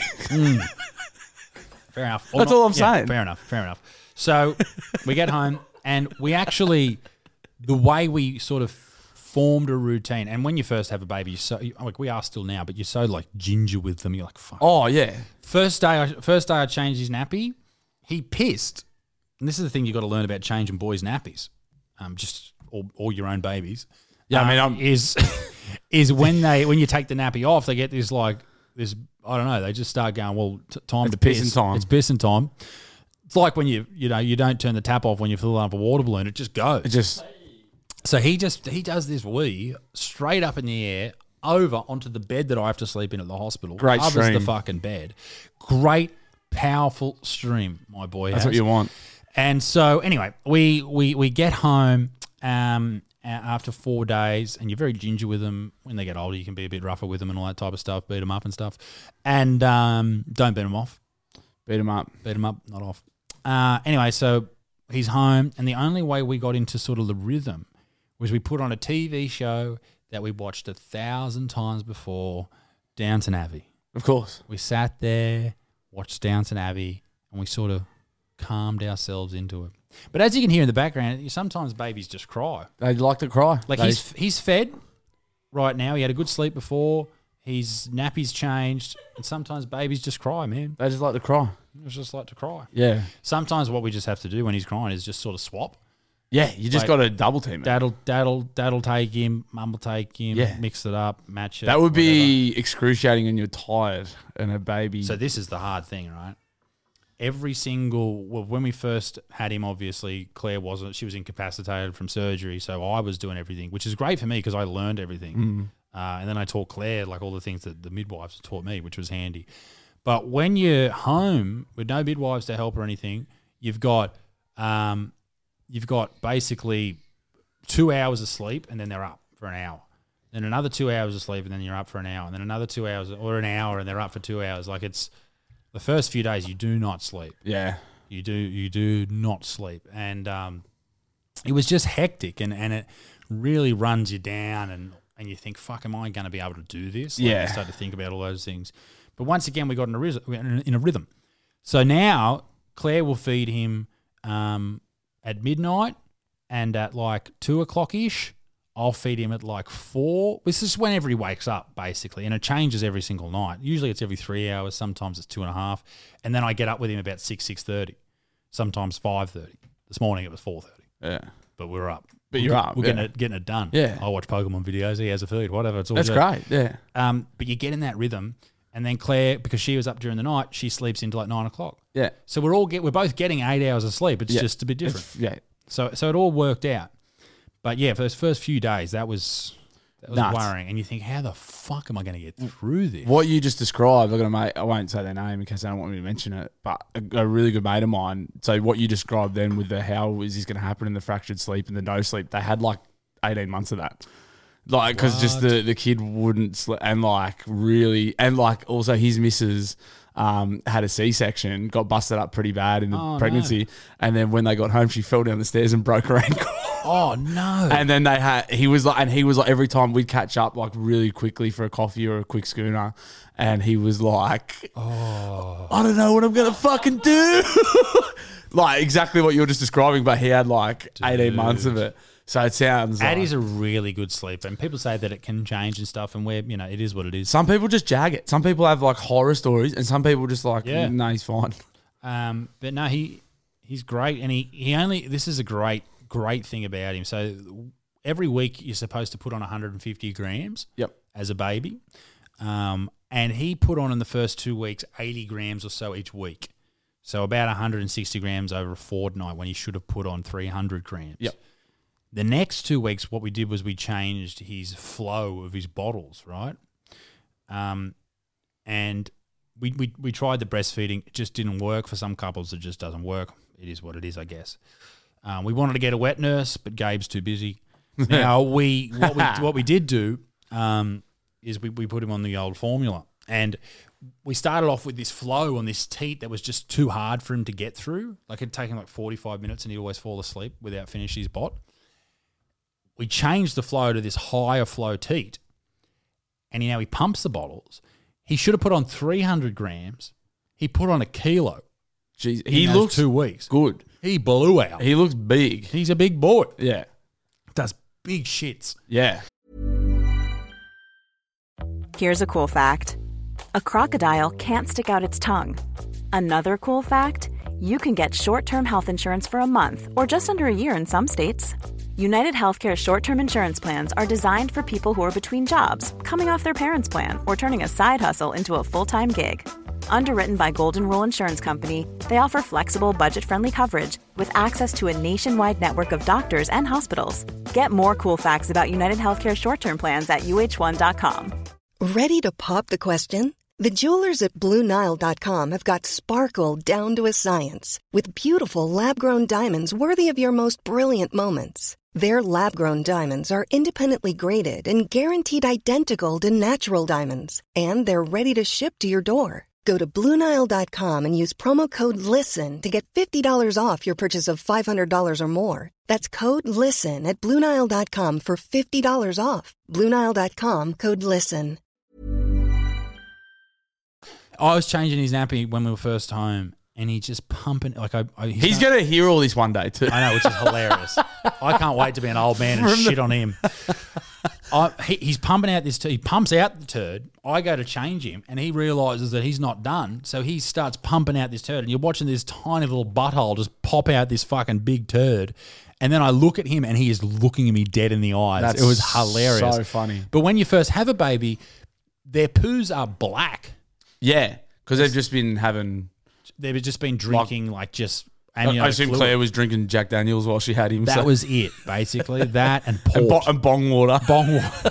Fair enough. Or That's not- all I'm yeah, saying. Fair enough. Fair enough. So we get home and we actually, the way we sort of formed a routine, and when you first have a baby, you're so like we are still now, but you're so like ginger with them. You're like, fuck. Oh yeah, First day, I, first day I changed his nappy. He pissed, and this is the thing you got to learn about changing boys' nappies, um, just or, or your own babies. Yeah, I mean, um, I'm- is is when they when you take the nappy off, they get this like this. I don't know. They just start going. Well, t- time It's to piss. pissing time. It's pissing time. It's like when you you know you don't turn the tap off when you fill up a water balloon. It just goes. it just So he just he does this wee straight up in the air over onto the bed that I have to sleep in at the hospital. Great covers the stream. fucking bed. Great powerful stream, my boy. that's has. what you want. And so anyway, we we we get home um a- after four days, and you're very ginger with them. When they get older, you can be a bit rougher with them and all that type of stuff. Beat them up and stuff, and um don't beat them off. Beat him up. Beat him up, not off. Uh, anyway, so he's home, and the only way we got into sort of the rhythm was we put on a T V show that we watched a thousand times before, Downton Abbey. Of course. We sat there, watched Downton Abbey, and we sort of calmed ourselves into it. But as you can hear in the background, sometimes babies just cry. They like to cry. Like They- he's he's fed right now. He had a good sleep before. His nappy's changed, and sometimes babies just cry, man. they just like to cry. It's just like to cry. Yeah. Sometimes what we just have to do when he's crying is just sort of swap. Yeah, you just Like- got to double team it. Dad'll dad'll dad'll take him, mum will take him, Yeah. mix it up, match it. That would whatever. be excruciating when you're tired and a baby. So this is the hard thing, right? Every single well, when we first had him, obviously Claire wasn't. She was incapacitated from surgery, so I was doing everything, which is great for me because I learned everything. Mm. Uh, and then I taught Claire like all the things that the midwives taught me, which was handy. But when you're home with no midwives to help or anything, you've got um, you've got basically two hours of sleep, and then they're up for an hour. Then another two hours of sleep, and then you're up for an hour. And then another two hours or an hour, and they're up for two hours. Like it's the first few days, you do not sleep. yeah. You do you do not sleep, and um, it was just hectic, and, and it really runs you down, and, and you think, "Fuck, am I going to be able to do this?" Like Yeah. you start to think about all those things. But once again, we got in a rhythm. In a rhythm. So now Claire will feed him um, at midnight, and at like two o'clock ish, I'll feed him at like four. This is whenever he wakes up, basically, and it changes every single night. Usually it's every three hours. Sometimes it's two and a half, and then I get up with him about six six thirty. Sometimes five thirty. This morning it was four thirty, Yeah. but we're up. But We're you're get- up, We're getting yeah. it getting it done. Yeah. I watch Pokemon videos. He has a feed, whatever. It's all That's good. great. Yeah. Um, but you get in that rhythm, and then Claire, because she was up during the night, she sleeps into like nine o'clock. Yeah. So we're all get we're both getting eight hours of sleep. It's Yeah. just a bit different. It's- yeah. So so it all worked out. But yeah, for those first few days, that was that was Nuts. worrying, and you think, how the fuck am I going to get through this? What you just described, I've got a mate, I won't say their name in case they don't want me to mention it, but a, a really good mate of mine. So what you described then with the how is this going to happen in the fractured sleep and the no sleep, they had like eighteen months of that. Like, because just the, the kid wouldn't sleep, and like really, and like also his missus um, had a C-section, got busted up pretty bad in the Oh, pregnancy, and then when they got home, she fell down the stairs and broke her ankle. Oh no! And then they had, he was like, and he was like, every time we'd catch up like really quickly for a coffee or a quick schooner, and he was like, oh, I don't know what I'm going to fucking do. Like exactly what you're just describing, but he had like Dude. eighteen months of it. So it sounds Addie's like, a really good sleeper, and people say that it can change and stuff, and we're, you know, it is what it is. some people just jag it. Some people have like horror stories, and some people just like, Yeah. no, he's fine. Um, but no, he he's great, and he, he only, this is a great, great thing about him. So every week you're supposed to put on one hundred fifty grams Yep. as a baby. Um, and he put on in the first two weeks eighty grams or so each week. So about one hundred sixty grams over a fortnight when he should have put on three hundred grams. Yep. The next two weeks, what we did was we changed his flow of his bottles, right? Um, and we, we we tried the breastfeeding. It just didn't work. For some couples, it just doesn't work. It is what it is, I guess. Um, we wanted to get a wet nurse, but Gabe's too busy. Now, we what we what we did do um, is we, we put him on the old formula. And we started off with this flow on this teat that was just too hard for him to get through. Like it'd take him like forty-five minutes and he'd always fall asleep without finishing his bot. We changed the flow to this higher flow teat, and he, now he pumps the bottles. He should have put on three hundred grams. He put on a kilo. Jeez, in he those looks two weeks. good. He blew out. He looks big. He's a big boy. Yeah. Does big shits. Yeah. Here's a cool fact. A crocodile can't stick out its tongue. Another cool fact, you can get short-term health insurance for a month or just under a year in some states. United Healthcare short-term insurance plans are designed for people who are between jobs, coming off their parents' plan, or turning a side hustle into a full-time gig. Underwritten by Golden Rule Insurance Company, they offer flexible, budget-friendly coverage with access to a nationwide network of doctors and hospitals. Get more cool facts about United Healthcare short-term plans at U H one dot com. Ready to pop the question? The jewelers at Blue Nile dot com have got sparkle down to a science with beautiful lab-grown diamonds worthy of your most brilliant moments. Their lab-grown diamonds are independently graded and guaranteed identical to natural diamonds, and they're ready to ship to your door. Go to Blue Nile dot com and use promo code LISTEN to get fifty dollars off your purchase of five hundred dollars or more. That's code LISTEN at Blue Nile dot com for fifty dollars off. Blue Nile dot com, code LISTEN. I was changing his nappy when we were first home, and he just pumping like I. I He's going to hear all this one day too. I know, which is hilarious. I can't wait to be an old man and shit on him. I, he, he's pumping out this. T- he pumps out the turd. I go to change him, and he realizes that he's not done. So he starts pumping out this turd, and you're watching this tiny little butthole just pop out this fucking big turd. And then I look at him, and he is looking at me dead in the eyes. That's it was hilarious. so funny. But when you first have a baby, their poos are black. Yeah, because they've just been having. They've just been drinking like, like just. I, I assume fluid. Claire was drinking Jack Daniels while she had him. That so. was it, basically. That and port. and, bo- and bong water. Bong water.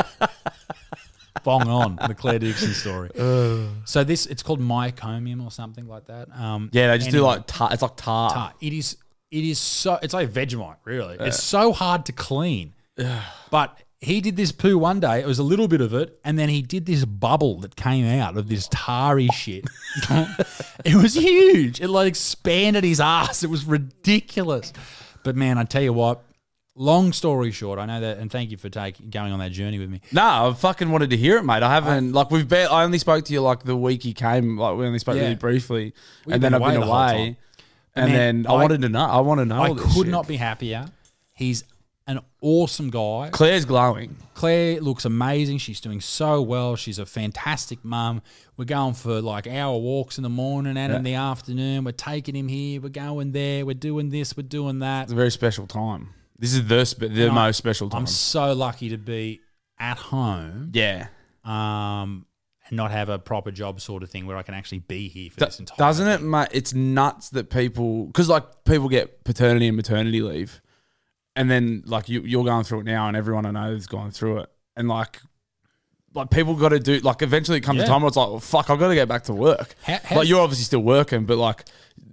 Bong on, the Claire Dixon story. Uh. So this, it's called myocomium or something like that. Um, yeah, they just anyway, do like tar. It's like tar. tar. It is. It is so. It's like Vegemite, really. Yeah. It's so hard to clean. But he did this poo one day. It was a little bit of it, and then he did this bubble that came out of this tarry shit. It was huge. It like expanded his ass. It was ridiculous. But man, I tell you what. Long story short, I know that, and thank you for taking going on that journey with me. No, I fucking wanted to hear it, mate. I haven't I, like we've been. I only spoke to you like the week he came. Like we only spoke yeah. really briefly, We've and then I've been the away. And man, then I, I wanted to know. I want to know. I all this could shit. not be happier. He's an awesome guy. Claire's glowing. Claire looks amazing. She's doing so well. She's a fantastic mum. We're going for like hour walks in the morning and yeah. in the afternoon. We're taking him here. We're going there. We're doing this. We're doing that. It's a very special time. This is the spe- the most I, special time. I'm so lucky to be at home. Yeah. Um, and not have a proper job sort of thing where I can actually be here for Do- this entire Doesn't thing. it, mate? It's nuts that people... Because, like, people get paternity and maternity leave. And then, like, you, you're going through it now and everyone I know is going through it. And, like... Like, people got to do... Like, eventually it comes Yeah. a time where it's like, well, fuck, I've got to get back to work. How- how's- like, you're obviously still working, but, like...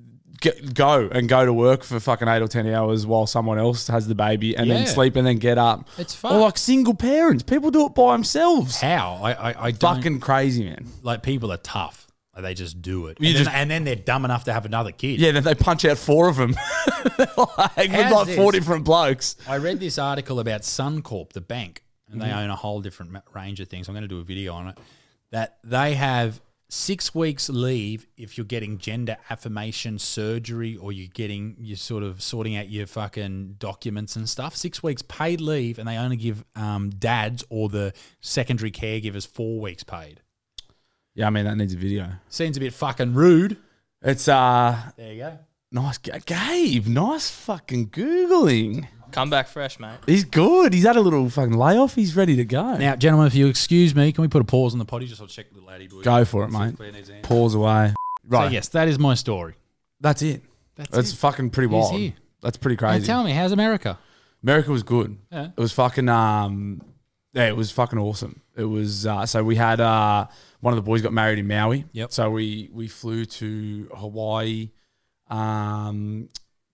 get, go and go to work for fucking eight or ten hours while someone else has the baby, and Yeah. then sleep and then get up. It's fun. Or like single parents, people do it by themselves. How? I I, I don't, Fucking crazy, man. like people are tough. Like, they just do it. You And then, just- and then they're dumb enough to have another kid. Yeah, then they punch out four of them, like, with How's like four this? different blokes. I read this article about Suncorp, the bank, and they own a whole different ma- range of things. I'm going to do a video on it. That they have six weeks leave if you're getting gender affirmation surgery or you're getting, you're sort of sorting out your fucking documents and stuff. Six weeks paid leave, and they only give um, dads or the secondary caregivers four weeks paid. Yeah, I mean that needs a video. Seems a bit fucking rude. It's uh There you go. nice, G- Gabe. Nice fucking googling. Come back fresh, mate. He's good. He's had a little fucking layoff. He's ready to go. Now, gentlemen, if you excuse me, can we put a pause on the potty just so I'll check the laddie? Do Go for it, mate. Pause away. Right. So, yes, that is my story. That's it. That's That's it. fucking pretty He's wild. here. That's pretty Now, crazy. tell me, how's America? America was good. Yeah. It was fucking um yeah, it was fucking awesome. It was uh so we had uh one of the boys got married in Maui. Yep. So we we flew to Hawaii. Um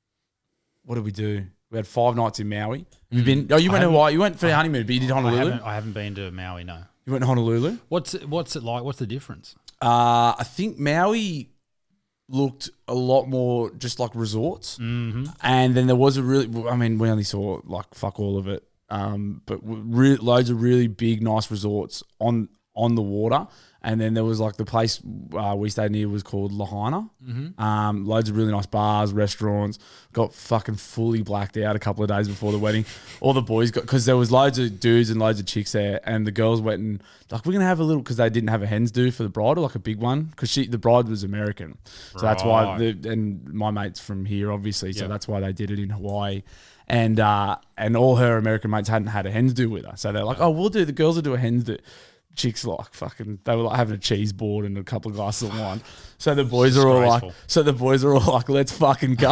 what did we do? We had five nights in Maui. Have you been? Oh, you I went to haven't- Hawaii. You went for the honeymoon, but you did I Honolulu. haven't, I haven't been to Maui, no. You went to Honolulu. What's it, what's it like? What's the difference? Uh, I think Maui looked a lot more just like resorts, mm-hmm. and then there was a really. I mean, we only saw like fuck all of it, um, but re- loads of really big, nice resorts on on the water. And then there was like the place uh, we stayed near was called Lahaina. Mm-hmm. Um, loads of really nice bars, restaurants. Got fucking fully blacked out a couple of days before the wedding. All the boys got, because there was loads of dudes and loads of chicks there, and the girls went and like, we're gonna have a little, because they didn't have a hens do for the bride, or like a big one, because she the bride was American, so that's why. Right. The, and my mate's from here, obviously, so Yep. that's why they did it in Hawaii. And uh, and all her American mates hadn't had a hens do with her, so they're like, oh, we'll do the girls will do a hens do. Chicks like fucking, they were like having a cheese board and a couple of glasses of wine. So the boys are all like, Disgraceful. so the boys are all like, let's fucking go.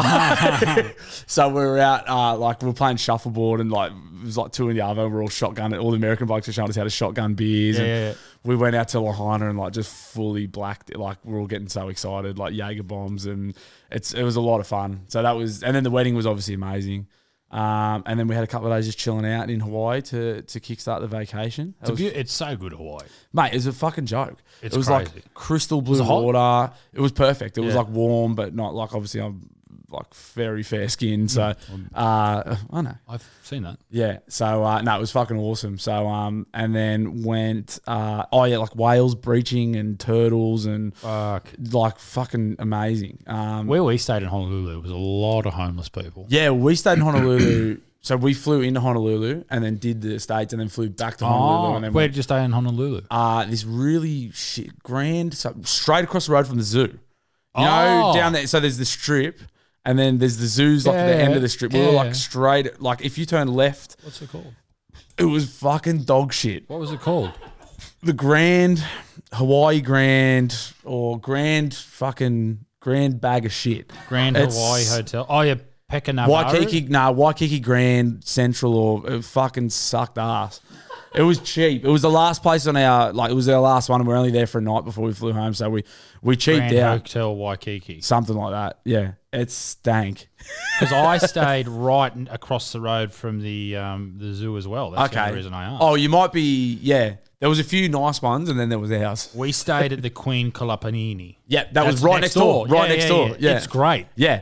So we were out, uh, like we were playing shuffleboard, and like it was like two in the oven. We're all shotgun. All the American blokes were showing us how to shotgun beers. Yeah, and yeah, yeah. we went out to Lahaina and like just fully blacked. Like we're all getting so excited, like Jaeger bombs, and it's it was a lot of fun. So that was, and then the wedding was obviously amazing. Um, and then we had a couple of days just chilling out in Hawaii to to kickstart the vacation. It's, It a was, beau- it's so good, Hawaii. mate, it was a fucking joke. It's it was crazy. like crystal blue it hot? water. It was perfect. It was Yeah. like warm, but not like, obviously I'm like very fair skinned. So, Mm. uh, I know. I've seen that. Yeah. So, uh, no, it was fucking awesome. So, um, and then went, uh, oh yeah, like whales breaching and turtles and Fuck. like fucking amazing. Um, Where we stayed in Honolulu was a lot of homeless people. yeah, we stayed in Honolulu. So we flew into Honolulu and then did the States and then flew back to Honolulu. Oh, and then where went, did you stay in Honolulu? uh, this really shit, grand, so straight across the road from the zoo. You Oh. know, down there. So there's the strip, and then there's the zoos like at the Yeah, end of the strip. We were yeah. like straight, like if you turn left, What's it called? it was fucking dog shit. What was it called? The Grand, Hawaii Grand, or Grand fucking Grand bag of shit. Grand It's- Hawaii Hotel. Oh, yeah, Pekanavaru. Waikiki, nah, Waikiki Grand Central, or it fucking sucked ass. It was cheap. It was the last place on our, like, it was our last one, and we we're only there for a night before we flew home, so we, we cheaped Grand out. Hotel Waikiki. Something like that. Yeah. It stank. Because I stayed right n- across the road from the um, the zoo as well. That's the Okay. only reason I asked. Oh, you might be, yeah. There was a few nice ones, and then there was ours. We stayed at the Queen Kalapanini. Yeah, that was That's right next door. Right Yeah, next yeah, door. yeah. Yeah. It's great. Yeah.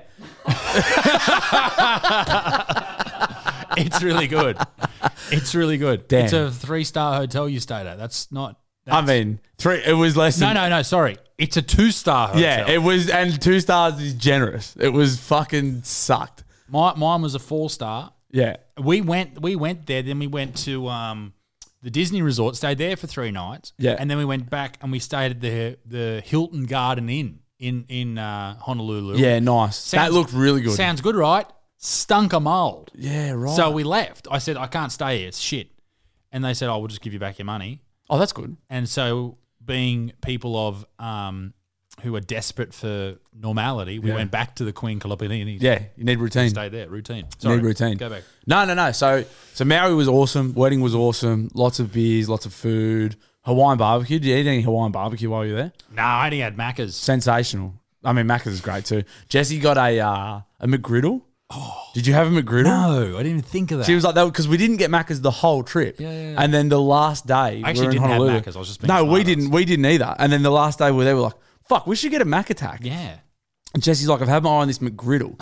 It's really good. It's really good. Damn. It's a three-star hotel you stayed at. That's not... I That's, mean, three, it was less No, than. no, no, sorry. It's a two-star hotel. Yeah, it was, and two stars is generous. It was fucking sucked. My, mine was a four-star. Yeah. We went we went there, then we went to um, the Disney Resort, stayed there for three nights. Yeah. And then we went back and we stayed at the the Hilton Garden Inn in, in uh, Honolulu. Yeah, nice. that Sounds- looked really good. Sounds good, right? Stunk of mold. yeah, right. So we left. I said, I can't stay here. It's shit. And they said, oh, we'll just give you back your money. oh, that's good. And so being people of um, who are desperate for normality, we Yeah. went back to the Queen Kalapanini. Yeah, you need routine. Stayed there. Routine. You Sorry. need routine. Go back. No, no, no. So, so Maui was awesome. Wedding was awesome. Lots of beers, lots of food. Hawaiian barbecue. Did you eat any Hawaiian barbecue while you were there? No, I only had Macca's. Sensational. I mean, Macca's is great too. Jessie got a uh, a McGriddle. Oh, did you have a McGriddle? No, I didn't even think of that. She was like that because we didn't get Macca's the whole trip. Yeah, yeah, yeah. And then the last day, I actually we were in didn't have Honolulu. Macca's. I was just being no, we smart-ass. didn't. We didn't either. And then the last day we were there, we were like, "Fuck, we should get a Mac attack." Yeah. And Jessie's like, "I've had my eye on this McGriddle."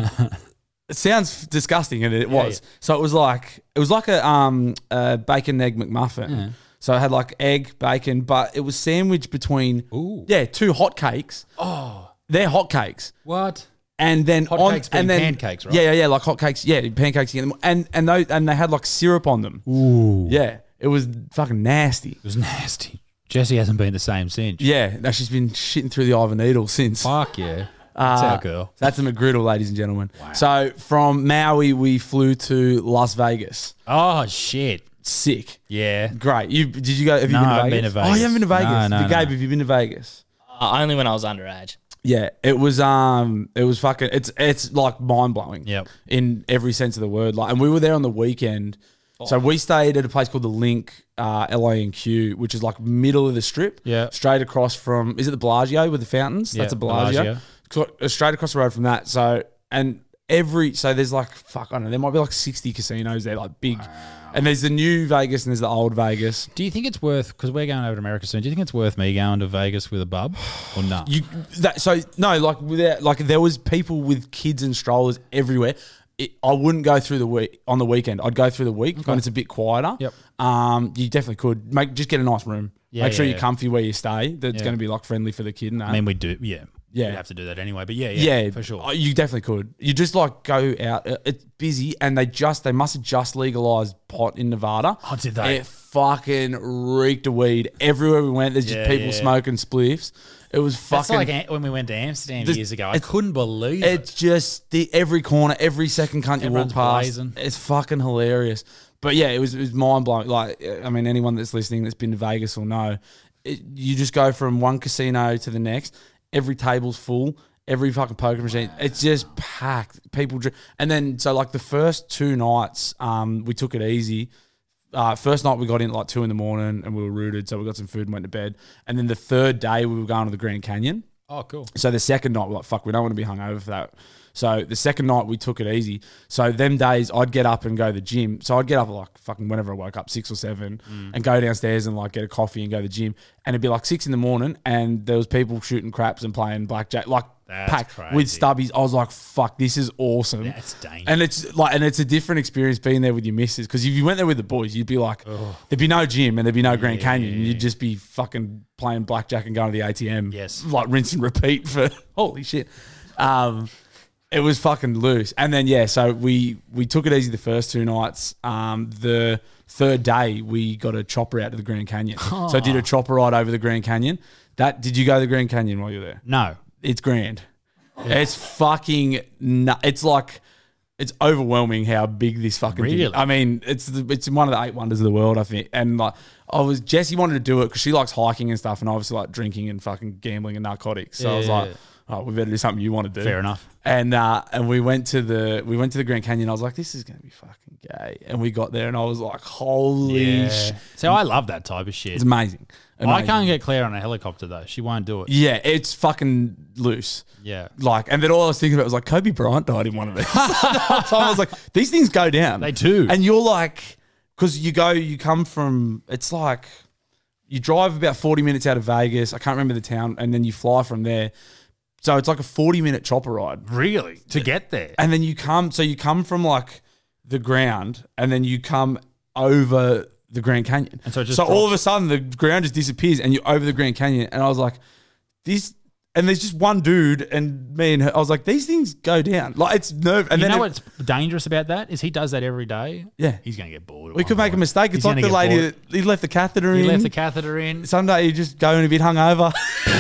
It sounds disgusting, and it Yeah, was. yeah. So it was like it was like a um a bacon egg McMuffin. Yeah. So it had like egg, bacon, but it was sandwiched between Ooh. yeah two hot cakes. Oh, They're hot cakes. what? And then Hot on cakes being and then pancakes, right? Yeah, yeah, yeah, like hot cakes. Yeah, pancakes again. And and those and they had like syrup on them. Ooh. Yeah, it was fucking nasty. It was nasty. Jessie hasn't been the same since. Yeah, no, she's been shitting through the eye of a needle since. Fuck yeah. That's Uh, our girl. That's a McGriddle, ladies and gentlemen. So from Maui, we flew to Las Vegas. Oh, shit. Sick. Yeah. Great. You did you go? Have you No, been to I've Vegas? been to Oh, you haven't been to Vegas. Vegas. No, no, Gabe, no. have you been to Vegas? Uh, only when I was underage. Yeah, it was um, it was fucking. It's it's like mind blowing. Yep. In every sense of the word. Like, and we were there on the weekend. So we stayed at a place called the Link, uh, L A N Q, which is like middle of the strip. Yeah. Straight across from, is it the Bellagio with the fountains? Yeah, That's a Bellagio. Bellagio. So, uh, straight across the road from that. So, and every, so there's like, fuck, I don't know, there might be like sixty casinos there, like big. And there's the new Vegas and there's the old Vegas. Do you think it's worth, because we're going over to America soon, do you think it's worth me going to Vegas with a bub or not? You that so no like without like there was people with kids and strollers everywhere. It, I wouldn't go through the week on the weekend. I'd go through the week when it's a bit quieter. Yep. Um, you definitely could make just get a nice room. Yeah, Make sure yeah, you're yeah. comfy where you stay. That's Yeah. going to be like friendly for the kid. And that. I mean, we do, yeah. Yeah. We'd have to do that anyway, but yeah, yeah, yeah, for sure. uh, You definitely could. You just like go out. uh, It's busy, and they just they must have just legalized pot in Nevada. Oh, did they? It fucking reeked of weed everywhere we went. There's just Yeah, people yeah. smoking spliffs. It was That's fucking. like Am- when we went to Amsterdam This- years ago. I it's- couldn't believe it. It's just the every corner, every second cunt you walk Everyone's past. blazing. It's fucking hilarious. But yeah, it was it was mind blowing. Like, I mean, anyone that's listening that's been to Vegas will know. It, you just go from one casino to the next. Every table's full. Every fucking poker machine. It's just packed. People, dr- and then so like the first two nights, um, we took it easy. Uh, first night we got in at like two in the morning and we were rooted, so we got some food and went to bed. And then the third day we were going to the Grand Canyon. Oh, cool. So the second night, we're like, fuck, we don't want to be hungover for that. So the second night, we took it easy. So them days, I'd get up and go to the gym. So I'd get up at like fucking whenever I woke up, six or seven, Mm. and go downstairs and like get a coffee and go to the gym. And it'd be like six in the morning, and there was people shooting craps and playing blackjack, like That's packed crazy. with stubbies. I was like, fuck, this is awesome. That's dangerous. And it's like, and it's a different experience being there with your missus. Because if you went there with the boys, you'd be like, there'd be no gym and there'd be no Grand Canyon. You'd just be fucking playing blackjack and going to the A T M. Yes. Like rinse and repeat for holy shit. Um, it was fucking loose. And then yeah, so we we took it easy the first two nights. Um, the third day we got a chopper out to the Grand Canyon. So I did a chopper ride over the Grand Canyon. That did you go to the Grand Canyon while you were there? No. It's grand. It's fucking nu- it's like it's overwhelming how big this fucking thing is. Really? I mean, it's the, it's one of the eight wonders of the world, I think. And like I was Jessie wanted to do it because she likes hiking and stuff, and obviously like drinking and fucking gambling and narcotics. So I was Yeah. like, oh, we better do something you want to do. Fair enough. And uh, and we went to the we went to the Grand Canyon. I was like, this is gonna be fucking gay. And we got there, and I was like, holy Yeah. shit, So I love that type of shit. it's amazing. I Amazing. can't get Claire on a helicopter though. She won't do it. Yeah, it's fucking loose. Yeah. Like, and then all I was thinking about was like Kobe Bryant died in one of these. The whole time I was like, these things go down. They do. And you're like, because you go, you come from, it's like, you drive about forty minutes out of Vegas. I can't remember the town. And then you fly from there. So it's like a forty minute chopper ride. Really? To get there? And then you come, so you come from like the ground and then you come over the Grand Canyon. And so it just so all of drops. a sudden the ground just disappears and you're over the Grand Canyon. And I was like, this, and there's just one dude and me and her. I was like, these things go down. Like it's nerve. And you then know it- what's dangerous about that is he does that every day. Yeah. He's going to get bored. at we one could make a point. mistake. It's He's like gonna the get lady bored. that he left the catheter He in. left the catheter in. Someday you just going a bit hungover.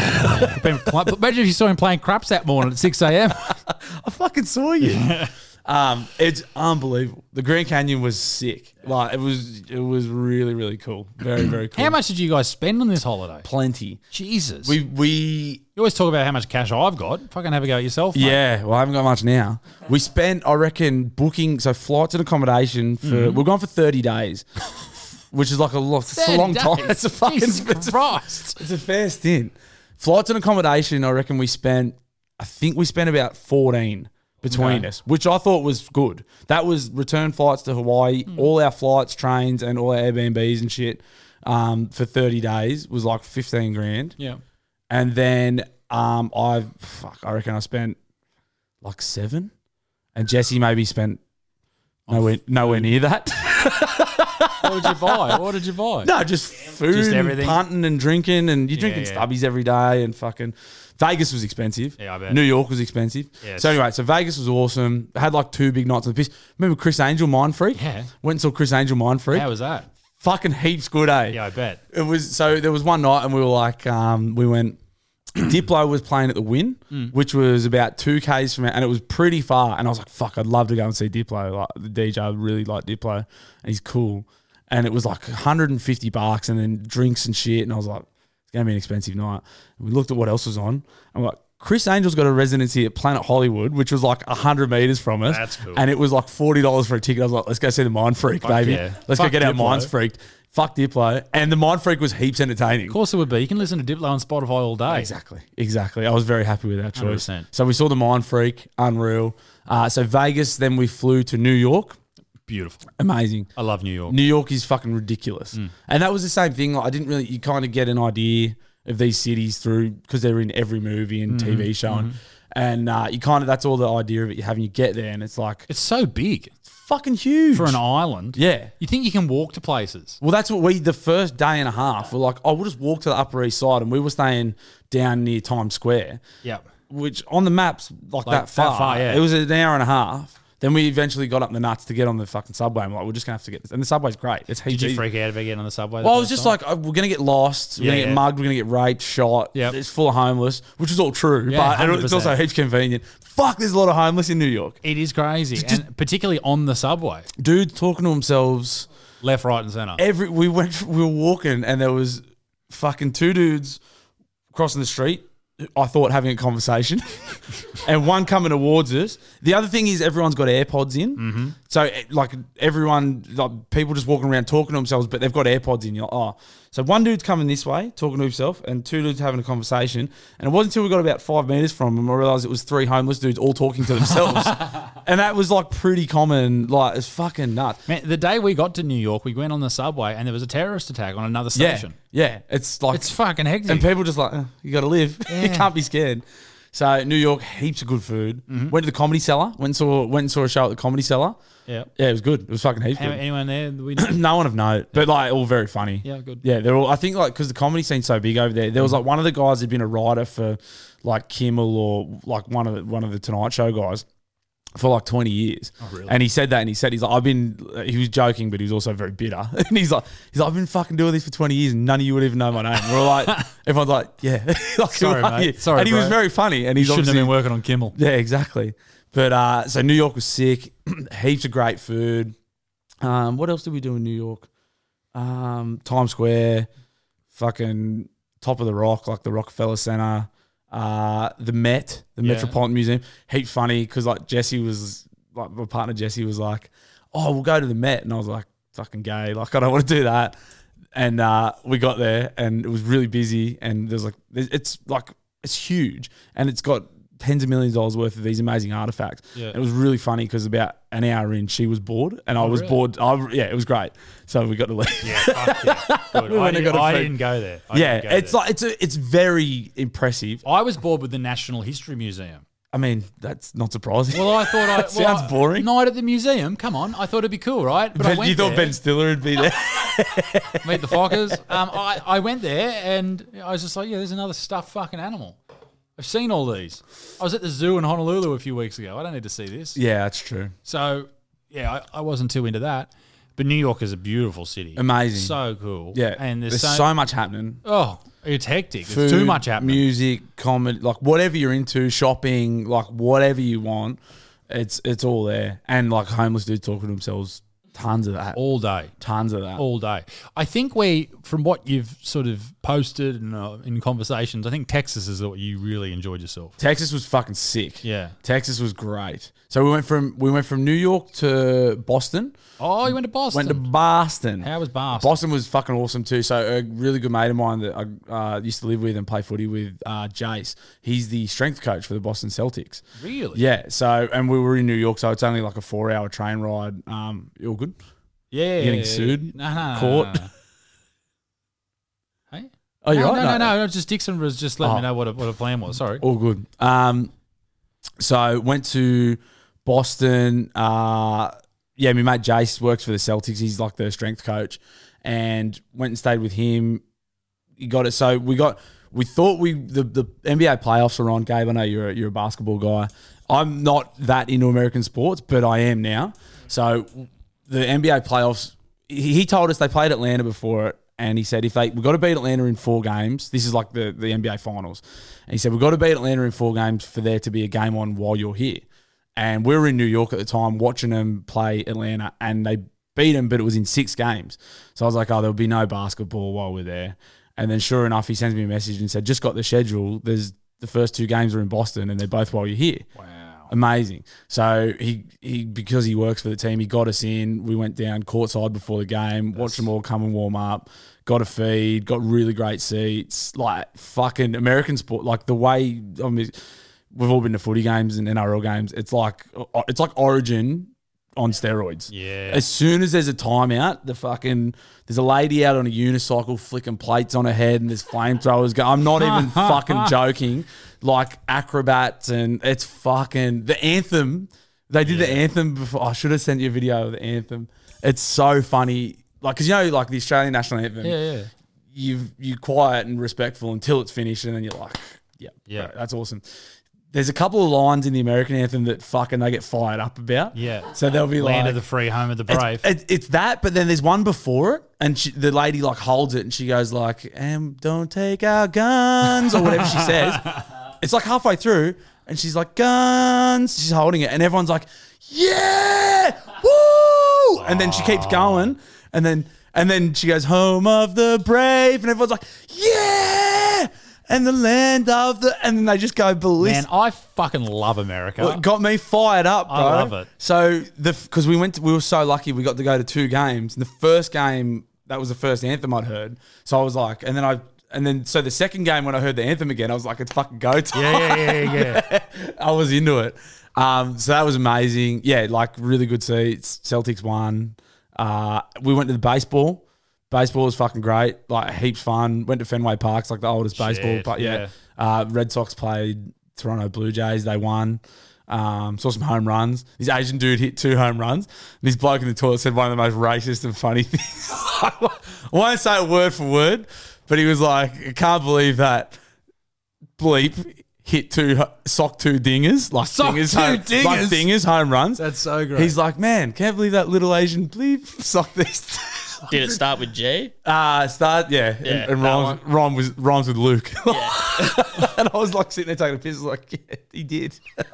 Been pl- Imagine if you saw him playing craps that morning at six a.m. I fucking saw you. Um, it's unbelievable. The Grand Canyon was sick. Like it was, it was really, really cool. Very, very cool. How much did you guys spend on this holiday? Plenty. Jesus. We we you always talk about how much cash I've got. Fucking have a go at yourself, mate. yeah. Well, I haven't got much now. We spent, I reckon, booking so flights and accommodation for. Mm-hmm. We're gone for thirty days, which is like a lot. It's a thirty long time. days. It's a fucking. Jesus It's a, Christ. it's a fair stint. Flights and accommodation. I reckon we spent I think we spent about fourteen between Okay. us, which I thought was good. That was return flights to Hawaii, Hmm. all our flights, trains, and all our Airbnbs and shit um, for thirty days was like fifteen grand. Yeah. And then um, I, fuck, I reckon I spent like seven, and Jesse maybe spent nowhere, nowhere near that. What did you buy? What did you buy? No, just food, Just and everything? punting and drinking, and you're Yeah, drinking yeah. stubbies every day, and fucking Vegas was expensive. Yeah, I bet. New York was expensive. Yes. So anyway, so Vegas was awesome. Had like two big nights on the piss. Remember Chris Angel, Mind Freak? Yeah. Went and saw Chris Angel, Mind Freak. How was that? Fucking heaps good, eh? Yeah, I bet. It was so there was one night and we were like, um, we went. Diplo was playing at the Win, Mm. which was about two k's from it, and it was pretty far. And I was like, "Fuck, I'd love to go and see Diplo." Like the D J, I really like Diplo, and he's cool. And it was like one hundred fifty bucks, and then drinks and shit. And I was like, "It's gonna be an expensive night." And we looked at what else was on, and we're like, Chris Angel's got a residency at Planet Hollywood, which was like one hundred meters from us. That's cool. And it was like forty dollars for a ticket. I was like, let's go see the Mind Freak, baby. yeah. Let's Fuck go get our Diplo. minds freaked. Fuck Diplo. And the Mind Freak was heaps entertaining. Of course it would be. You can listen to Diplo on Spotify all day. Exactly. Exactly. I was very happy with that choice. one hundred percent. So we saw the Mind Freak, unreal. Uh, so Vegas, then we flew to New York. Beautiful. Amazing. I love New York. New York is fucking ridiculous. And that was the same thing. Like, I didn't really, you kind of get an idea of these cities through, because they're in every movie and T V show. And, and uh, you kind of, that's all the idea of it. You have, and you get there and it's like, It's so big fucking huge. for an island. Yeah. You think you can walk to places. Well, that's what we, the first day and a half, we're like, oh, we'll just walk to the Upper East Side. And we were staying down near Times Square, Yeah. which on the maps, like, Like, that far, that far, yeah. it was an hour and a half. Then we eventually got up the nuts to get on the fucking subway. I'm like, we're just going to have to get this. And the subway's great. It's heaps Did you easy. freak out about getting on the subway? the Well, I was first just time? like, oh, we're going to get lost. We're Yeah, going to get yeah. mugged. We're going to get raped, shot. Yep. It's full of homeless, which is all true. Yeah, but one hundred it's percent. also heaps convenient. Fuck, there's a lot of homeless in New York. It is crazy, and particularly on the subway, Dudes talking to themselves. left, right, and center. Every we went, we were walking, and there was fucking two dudes crossing the street. I thought having a conversation, and one coming towards us. The other thing is everyone's got AirPods in, mm-hmm. so eh, like everyone, like people just walking around talking to themselves, but they've got AirPods in. You're like, oh, so one dude's coming this way talking to himself, and two dudes having a conversation. And it wasn't until we got about five meters from them I realized it was three homeless dudes all talking to themselves, and that was like pretty common. Like it's fucking nuts. Man, the day we got to New York, we went on the subway, and there was a terrorist attack on another Yeah, station. yeah, it's like It's fucking hectic. and people just like, eh, you got to live. you Yeah. can't be scared. So New York, heaps of good food. Mm-hmm. Went to the Comedy Cellar. Went and saw went and saw a show at the Comedy Cellar. yeah. Yeah, it was good. It was fucking heaps How, good. anyone there? that We know? No one of note, but like all very funny. Yeah, good. Yeah, they're all. I think like because the comedy scene's so big over there. There was like one of the guys who'd been a writer for like Kimmel or like one of the one of the Tonight Show guys for like twenty years. Oh, really? And he said that, and he said he's like, I've been. He was joking, but he was also very bitter. And he's like, he's like, I've been fucking doing this for twenty years, and none of you would even know my name. We're like, everyone's like, yeah, like, Sorry, who are mate. you? Sorry, and he was bro. very funny, and You he's shouldn't have obviously been working on Kimmel. yeah, exactly. But uh, so New York was sick. Heaps of great food. Um, what else did we do in New York? Um, Times Square, fucking top of the rock, like the Rockefeller Center, uh, the Met, the Yeah. Metropolitan Museum. Heaps funny because like Jesse was like my partner Jesse was like, oh, we'll go to the Met, and I was like, fucking gay, like I don't want to do that. And uh, we got there, and it was really busy, and there's like, it's like it's huge, and it's got tens of millions of dollars worth of these amazing artifacts. Yeah. It was really funny because about an hour in, she was bored, and I was really? bored. I, yeah, it was great. So we got to leave. Yeah, fuck yeah. Good. We I, went and did, got a I food. didn't go there. I yeah, didn't go it's there. like it's a, it's very impressive. I was bored with the National History Museum. I mean, that's not surprising. Well, I thought I That well, sounds I- boring. Night at the museum. Come on, I thought it'd be cool, right? But I Ben- went you thought there, Ben Stiller would be there? meet the Fockers. Um, I, I went there and I was just like, yeah, there's another stuffed fucking animal. I've seen all these. I was at the zoo in Honolulu a few weeks ago. I don't need to see this. Yeah, that's true. So, yeah, I, I wasn't too into that. But New York is a beautiful city. Amazing. So cool. Yeah, And there's, there's so, so, much happening. Oh, it's hectic. Food, it's too much happening. Music, comedy, like whatever you're into, shopping, like whatever you want, it's it's all there. And like homeless dudes talking to themselves, tons of that. All day. Tons of that. All day. I think we, from what you've sort of posted and uh, in conversations, I think Texas is what you really enjoyed yourself. Texas was fucking sick. Yeah. Texas was great. So we went from we went from New York to Boston. Oh, you went to Boston. Went to Boston. How was Boston? Boston was fucking awesome too. So a really good mate of mine that I uh, used to live with and play footy with, uh, Jace. He's the strength coach for the Boston Celtics. Really? Yeah. So and we were in New York, so it's only like a four-hour train ride. Um, you all good? Yeah. You're getting sued? No, no, no. Caught? No, no. Hey? Oh, you're no, right. no, no, no, no. Just Dixon was just letting Oh. me know what a, what a plan was. Sorry. All good. Um, so went to Boston. Uh, yeah, my mate Jace works for the Celtics. He's like the strength coach, and went and stayed with him. He got it. So we got. We thought we the, the N B A playoffs are on. Gabe, I know you're a, you're a basketball guy. I'm not that into American sports, but I am now. So the N B A playoffs. He, he told us they played Atlanta before it. And he said, if they, we've got to beat Atlanta in four games. This is like the, the N B A finals. And he said, we've got to beat Atlanta in four games for there to be a game on while you're here. And we were in New York at the time watching them play Atlanta, and they beat them, but it was in six games. So I was like, oh, there'll be no basketball while we're there. And then sure enough, he sends me a message and said, just got the schedule. There's the first two games are in Boston, and they're both while you're here. Wow. Amazing. So he, he because he works for the team, he got us in. We went down courtside before the game, watched them all come and warm up, got a feed, got really great seats. Like fucking American sport, like the way, I mean, we've all been to footy games and N R L games. It's like it's like Origin on steroids. Yeah. As soon as there's a timeout, the fucking there's a lady out on a unicycle flicking plates on her head, and there's flamethrowers going. I'm not even fucking joking. Like acrobats, and it's fucking the anthem. They did Yeah. the anthem before. I should have sent you a video of the anthem. It's so funny. Like, cause you know, like the Australian national anthem. Yeah, yeah. You you quiet and respectful until it's finished, and then you're like, yeah, Yeah. bro, that's awesome. There's a couple of lines in the American anthem that fucking they get fired up about. Yeah. So they'll be Land like, of the free, home of the it's- brave. It's, it's that, but then there's one before it, and she, the lady like holds it, and she goes like, "And don't take our guns," or whatever she says. It's like halfway through, and she's like, "Guns." She's holding it, and everyone's like, "Yeah, woo!" And then she keeps going, and then and then she goes, "Home of the brave," and everyone's like, "Yeah!" And the land of the, and then they just go ballistic. Man, I fucking love America. Well, it got me fired up, bro. I love it. So the because we went, to, we were so lucky. We got to go to two games. And the first game, that was the first anthem I'd heard. So I was like, and then I, and then so the second game when I heard the anthem again, I was like, it's fucking go time. yeah, yeah, yeah, yeah. I was into it. Um, so that was amazing. Yeah, like really good seats. Celtics won. Uh, we went to the baseball. Baseball was fucking great, like heaps fun. Went to Fenway Park, it's like the oldest baseball. Shit, But yeah, yeah. Uh, Red Sox played Toronto Blue Jays. They won. Um, saw some home runs. This Asian dude hit two home runs. And this bloke in the toilet said one of the most racist and funny things. I won't say it word for word, but he was like, I can't believe that bleep hit two, sock two dingers. Like Sock dingers, two home, dingers? Like dingers, home runs. That's so great. He's like, man, can't believe that little Asian bleep socked these. Did it start with G? Uh, start, yeah. Yeah, and and that rhymes, rhyme was, rhymes with Luke. Yeah. And I was like sitting there taking a piss. I was like, yeah, he did.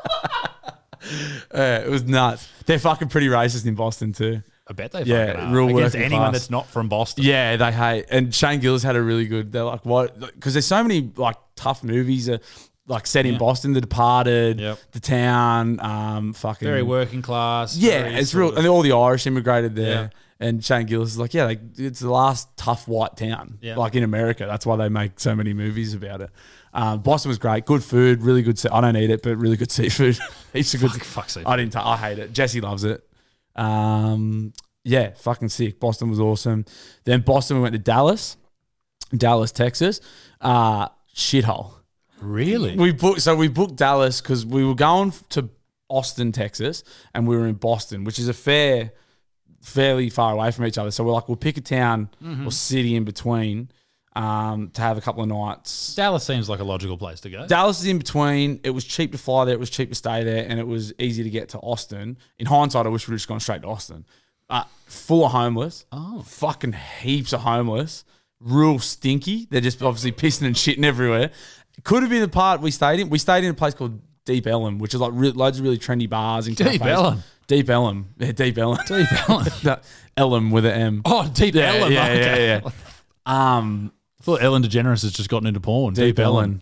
uh, it was nuts. They're fucking pretty racist in Boston too. I bet they Yeah, fucking are. real Against working anyone class. that's not from Boston. Yeah, they hate. And Shane Gillis had a really good, they're like, what? Because there's so many like tough movies uh, like set in Yeah. Boston, The Departed, Yep. The Town, um, fucking. Very working class. Yeah, very it's sort real. of- And all the Irish immigrated there. Yeah. And Shane Gillis is like, yeah, like, it's the last tough white town, Yeah. like in America. That's why they make so many movies about it. Um, Boston was great. Good food, really good. Se- I don't eat it, but really good seafood. Heaps of good. Fuck- fuck seafood. I didn't. T- I hate it. Jesse loves it. Um, yeah, fucking sick. Boston was awesome. Then Boston, we went to Dallas, Dallas, Texas. Uh, shithole. Really? We booked. So we booked Dallas because we were going to Austin, Texas, and we were in Boston, which is a fair. fairly far away from each other. So we're like, we'll pick a town or city in between um, to have a couple of nights. Dallas seems like a logical place to go. Dallas is in between. It was cheap to fly there. It was cheap to stay there. And it was easy to get to Austin. In hindsight, I wish we'd just gone straight to Austin. Uh, full of homeless. Oh. Fucking heaps of homeless. Real stinky. They're just obviously pissing and shitting everywhere. It could have been the part we stayed in. We stayed in a place called Deep Ellum, which is like re- loads of really trendy bars and Deep cafes. Ellum? Deep Ellum. Yeah, Deep Ellum. Deep Ellum. No, Ellum with an M. Oh, Deep yeah, Ellen. Yeah, okay. yeah, yeah. Um, I thought Ellen DeGeneres has just gotten into porn. Deep, Ellen.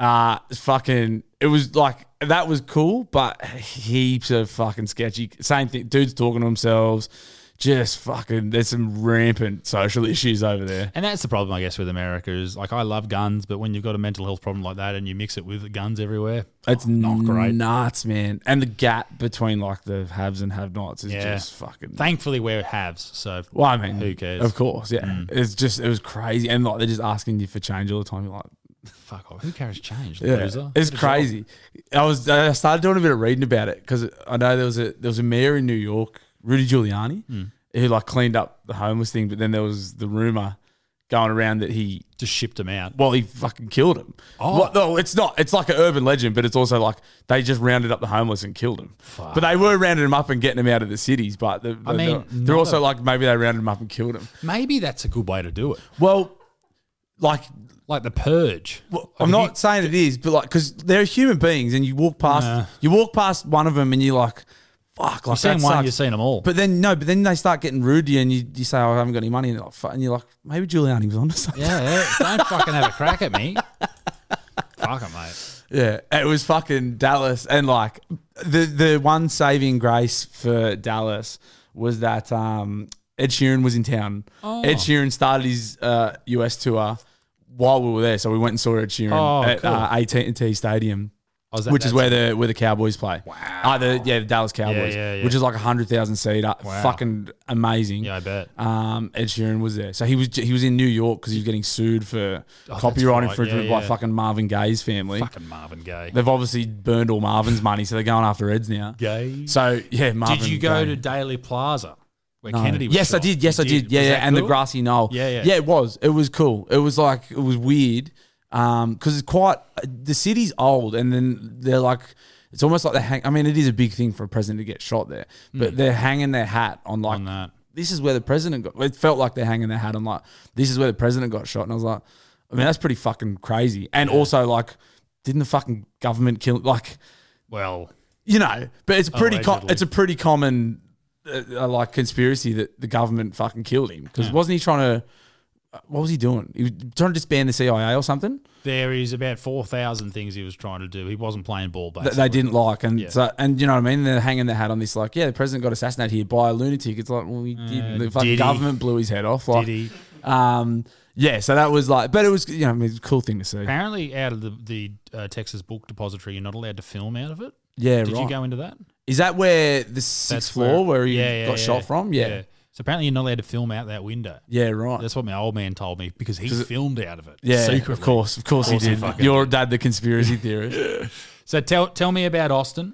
Uh, fucking, it was like, that was cool, but heaps of fucking sketchy. Same thing. Dudes talking to themselves. Just fucking, there's some rampant social issues over there. And that's the problem, I guess, with America is like, I love guns, but when you've got a mental health problem like that and you mix it with guns everywhere, It's not great. nuts, man. And the gap between like the haves and have-nots is Yeah. just fucking. Thankfully, we're halves, so Well, I mean, who cares? Of course, yeah. It's just, it was crazy. And like, they're just asking you for change all the time. You're like, Fuck off. Who carries change? yeah, Loser. it's Get a job. crazy. I was, I started doing a bit of reading about it because I know there was a, there was a mayor in New York, Rudy Giuliani, Mm. who like cleaned up the homeless thing. But then there was the rumor going around that he, Just shipped them out. well, he fucking killed him. Oh. Well, no, it's not. It's like an urban legend, but it's also like they just rounded up the homeless and killed them. But they were rounding them up and getting them out of the cities. But the, I the- mean, they're not also a- like maybe they rounded them up and killed them. Maybe that's a good way to do it. Well, like, Like the purge. well, I'm not saying it is, but like, because they're human beings, and you walk past, Nah. you walk past one of them, and you're like, "Fuck!" Like You've seen that one, sucks. you've seen them all. But then no, but then they start getting rude to you, and you, you say, "Oh, I haven't got any money," and, like, fuck, and you're like, "Maybe Giuliani was onto something." yeah, yeah, don't fucking have a crack at me. Fuck it, mate. Yeah, it was fucking Dallas, and like the the one saving grace for Dallas was that um, Ed Sheeran was in town. Oh. Ed Sheeran started his uh, U S tour while we were there, so we went and saw Ed Sheeran Oh, at cool. uh, A T and T Stadium. Oh, is that- Which is that's- where the where the Cowboys play. Wow. Uh, the, yeah, the Dallas Cowboys, yeah, yeah. which is like a hundred thousand seater. Wow. Fucking amazing. Yeah, I bet. Um, Ed Sheeran was there, so he was he was in New York because he was getting sued for Oh, copyright that's right. infringement Yeah, by yeah. fucking Marvin Gaye's family. Fucking Marvin Gaye. They've obviously burned all Marvin's money, so they're going after Ed's now. Gay. So yeah, Marvin. Did you go Gaye. to Daly Plaza where No. Kennedy was Yes, I shot? did. Yes, You I did. Yeah, Was yeah, that and the cool? grassy knoll. Yeah, yeah. yeah. It was. It was cool. It was like it was weird because it's quite the city's old, and then they're like. It's almost like they hang. I mean, it is a big thing for a president to get shot there, but they're hanging their hat on like On that. this is where the president got. It felt like they're hanging their hat on like this is where the president got shot, and I was like, I mean, that's pretty fucking crazy. And also like, didn't the fucking government kill like, Well, you know? But it's pretty. Com- Allegedly. it's a pretty common uh, uh, like conspiracy that the government fucking killed him because wasn't he trying to? What was he doing? He was trying to disband the C I A or something. there is about four thousand things he was trying to do. He wasn't playing ball, That basically. they didn't like, and Yeah. so and you know what I mean. They're hanging their hat on this, like, yeah, the president got assassinated here by a lunatic. It's like, well, he didn't. The fucking did he? government blew his head off. Like, Did he? Um, yeah. So that was like, but it was, you know, I mean, it was a cool thing to see. Apparently, out of the, the uh, Texas Book Depository, you're not allowed to film out of it. Yeah, Did right. you go into that? Is that where the sixth floor where, he Yeah, yeah, got yeah. shot from? Yeah. So apparently, you're not allowed to film out that window. Yeah, right. That's what my old man told me because he filmed out of it. Yeah, secretly. of course, of course, Of course he he did. fucking Your did. dad, the conspiracy theorist. So tell tell me about Austin.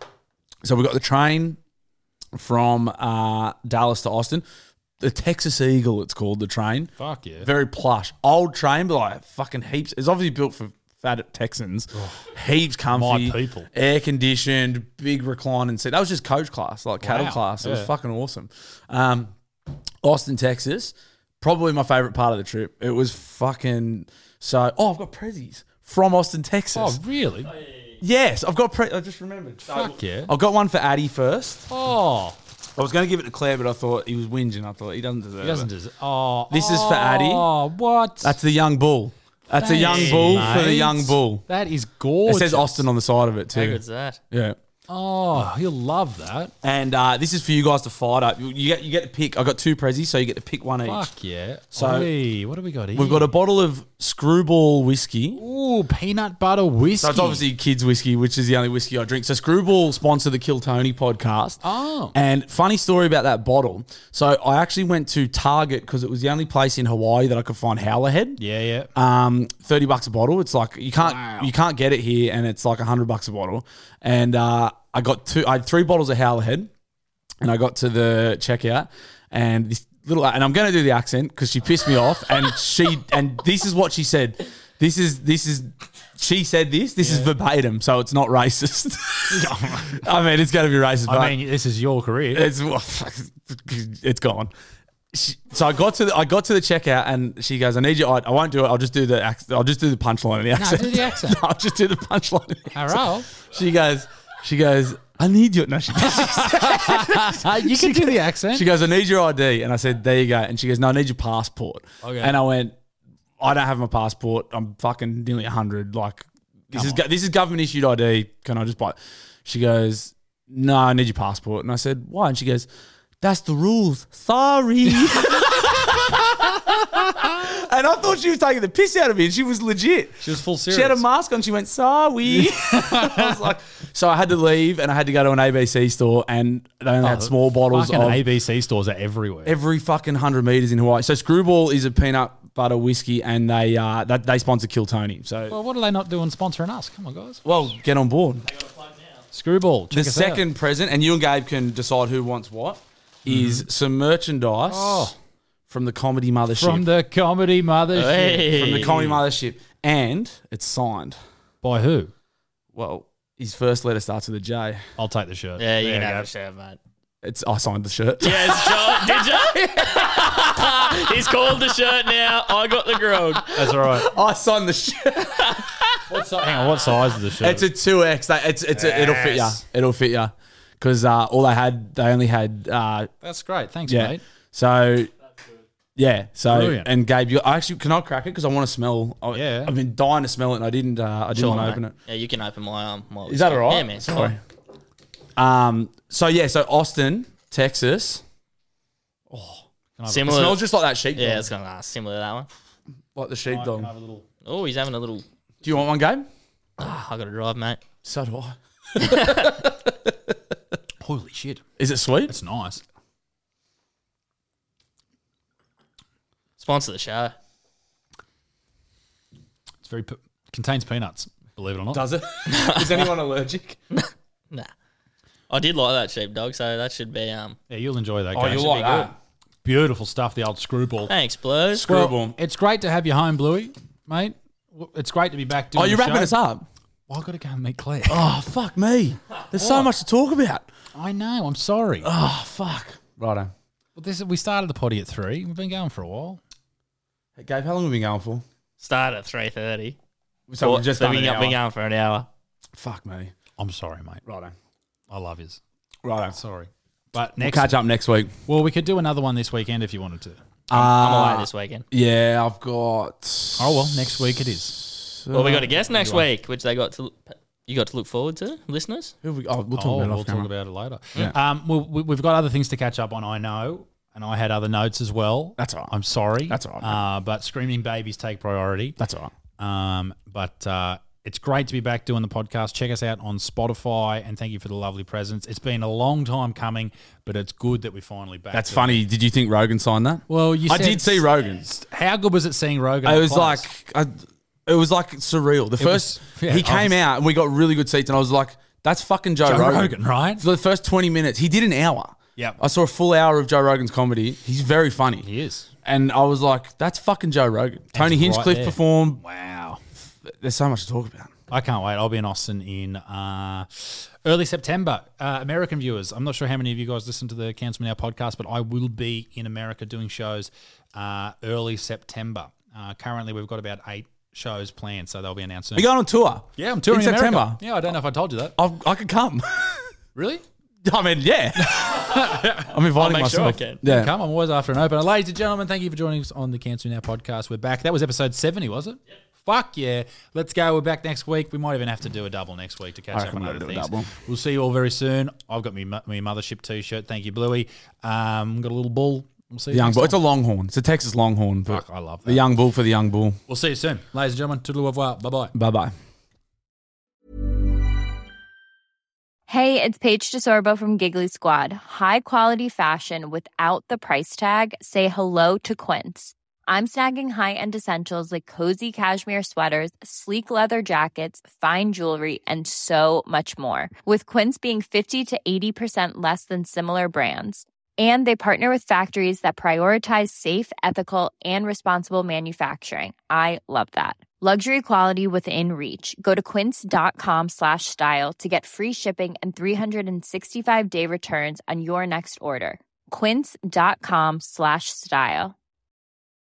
So we got the train from uh, Dallas to Austin. The Texas Eagle, it's called, the train. Fuck yeah. Very plush. Old train, but like fucking heaps. It's obviously built for fat Texans. Heaps comfy. My people. Air conditioned, big reclining seat. That was just coach class, like cattle Wow. class. It was Yeah. fucking awesome. Um, Austin, Texas, probably my favorite part of the trip. It was fucking so. Oh, I've got prezzies from Austin, Texas. Oh really? Yes, I've got. Pre- I just remembered. Fuck yeah. I've got one for Addy first. Oh, I was going to give it to Claire, but I thought he was whinging. I thought he doesn't deserve he doesn't it. deserve. Oh, This is for Addy. Oh, what? That's the young bull. That's a young Thanks, bull for the mate. young bull. That is It gorgeous. says Austin on the side of it How too. good's that? Yeah. Oh, he'll love that. And uh, this is for you guys to fight up. You, you get you get to pick. I got two prezzies, so you get to pick one each. Fuck yeah. So- Oi, what do we got here? We've got a bottle of Screwball whiskey. Ooh, peanut butter whiskey. So it's obviously kids whiskey, which is the only whiskey I drink. So Screwball sponsor the Kill Tony podcast. Oh. And funny story about that bottle. So I actually went to Target because it was the only place in Hawaii that I could find Howlerhead. Yeah, yeah. Um, thirty bucks a bottle. It's like you can't Wow. you can't get it here, and it's like a hundred bucks a bottle. And uh, I got two. I had three bottles of Howlerhead, and I got to the checkout, and this little and I'm going to do the accent because she pissed me off, and she and this is what she said. This is this is she said this. This is verbatim, so it's not racist. I mean, it's going to be racist. but I mean, this is your career. it's well, it's gone. She, so I got to the, I got to the checkout and she goes, "I need you." I, I won't do it. I'll just do the ac- I'll just do the punchline in the accent. do the accent. No, I'll just do the punchline. In the accent. Hello. She goes. She goes. I need your. No, she. you can do the accent. She goes. I need your I D, and I said, "There you go." And she goes, "No, I need your passport." Okay. And I went, "I don't have my passport. I'm fucking nearly a hundred. Like, this is go- this is government issued I D. Can I just buy it? She goes, no, I need your passport. And I said, why? And she goes, that's the rules. Sorry. And I thought she was taking the piss out of me, and she was legit. She was full serious. She had a mask on. She went, sorry. I was like, so I had to leave, and I had to go to an A B C store, and they only had small bottles Fucking of A B C stores are everywhere. every fucking hundred meters in Hawaii. So Screwball is a peanut butter whiskey, and they uh, that they sponsor Kill Tony. So well, what are they not doing sponsoring us? Come on, guys. well, get on board. Screwball. Check The us second present, and you and Gabe can decide who wants what, is some merchandise Oh. from the Comedy out. Mothership. From the Comedy Mothership. Hey. From the Comedy Mothership, and it's signed. By who? Well, his first letter starts with a J. I'll take the shirt. Yeah, you There can go. have a shirt, mate. It's I signed the shirt. Yeah, sure. Did you? He's called the shirt now. I got the grog. That's all right. I signed the shirt. What si- hang on, what size is the shirt? It's a two X. They- It's it's a, it'll fit you. Yes. It'll fit you. Because uh, all they had, they only had uh, That's great. Thanks, yeah. mate. So yeah. So Brilliant. and Gabe, you I actually can I crack it because I want to smell. I, Yeah. I've been dying to smell it and I didn't. Uh, I didn't Sure, want to mate. open it. Yeah, you can open my arm. Um, Is that all right? Yeah, man. Sorry. Um. So yeah. So Austin, Texas. It Similar. smells just like that sheepdog. Yeah, it's gonna last similar to that one. like the sheepdog. Oh, he's having a little. Do you want one, Gabe? Ah, I got to drive, mate. So do I. Holy shit. Is it sweet? That's nice. Sponsor the show. It's very, pe- contains peanuts, believe it or not. Does it? Is anyone allergic? Nah. I did like that sheepdog, so that should be um. Yeah, you'll enjoy that. Oh, guys. you Should like be that? good. Beautiful stuff, the old screwball. Thanks, Blue. Screwball. It's great to have you home, Bluey, mate. W- It's great to be back doing Oh, you're the wrapping show. us up? Well, I've got to go and meet Claire. Oh, fuck me. There's so What? much to talk about. I know. I'm sorry. Oh, fuck. Righto. Well, this we started the potty at three. We've been going for a while. Hey, Gabe, how long have we been going for? Start at three thirty. So we've just so done we an got hour. been going for an hour. Fuck me. I'm sorry, mate. Righto. I love yous. Righto. Sorry. But We'll next, catch up next week. well, we could do another one this weekend if you wanted to. I'm Uh, away this weekend. Yeah, I've got. Oh well, next week it is. Well, we got a guest next week, which they got to. You got to look forward to, listeners. Who have we, oh, we'll talk Oh, about it we'll off talk camera. about it later. Yeah. Um, we'll, we- we've got other things to catch up on. I know, and I had other notes as well. That's all right. I'm sorry. That's all right, mate. Uh, but screaming babies take priority. That's all right. Um, but uh, it's great to be back doing the podcast. Check us out on Spotify, and thank you for the lovely presents. It's been a long time coming, but it's good that we're finally back. That's to funny. Did you think Rogan signed that? Well, you I said- did see Rogan. How good was it seeing Rogan? It up was close? like, I, it was like surreal. The was- first, yeah, he I came was- out and we got really good seats, and I was like, that's fucking Joe, Joe Rogan. Rogan, right? For the first twenty minutes, he did an hour. Yep. I saw a full hour of Joe Rogan's comedy. He's very funny. He is. And I was like, that's fucking Joe Rogan. Tony right Hinchcliffe there. performed. Wow. There's so much to talk about. I can't wait. I'll be in Austin in uh, early September. Uh, American viewers, I'm not sure how many of you guys listen to the Cancel Me Now podcast, but I will be in America doing shows uh, early September. Uh, currently, we've got about eight shows planned, so they'll be announced soon. Are you going on tour? Yeah, I'm touring in America. September. Yeah, I don't know if I told you that. I'll, I could come. Really? I mean, yeah. I'm inviting I'll make sure I myself. can. Yeah. Come, I'm always after an opener. Ladies and gentlemen, thank you for joining us on the Cancel Me Now podcast. We're back. That was episode seventy, was it? Yep. Fuck yeah. Let's go. We're back next week. We might even have to do a double next week to catch I up reckon on we'll other do a things. double. We'll see you all very soon. I've got me, me Mothership t-shirt. Thank you, Bluey. Um, got a little bull. We'll see you The young next bull. It's a time. longhorn. It's a Texas longhorn. But Fuck, I love the that. young bull for the young bull. We'll see you soon. Ladies and gentlemen, toodle au revoir. Bye-bye. Bye-bye. Hey, it's Paige DeSorbo from Giggly Squad. High quality fashion without the price tag. Say hello to Quince. I'm snagging high-end essentials like cozy cashmere sweaters, sleek leather jackets, fine jewelry, and so much more. With Quince being fifty to eighty percent less than similar brands. And they partner with factories that prioritize safe, ethical, and responsible manufacturing. I love that. Luxury quality within reach. Go to quince.com slash style to get free shipping and three sixty-five day returns on your next order. Quince.com slash style.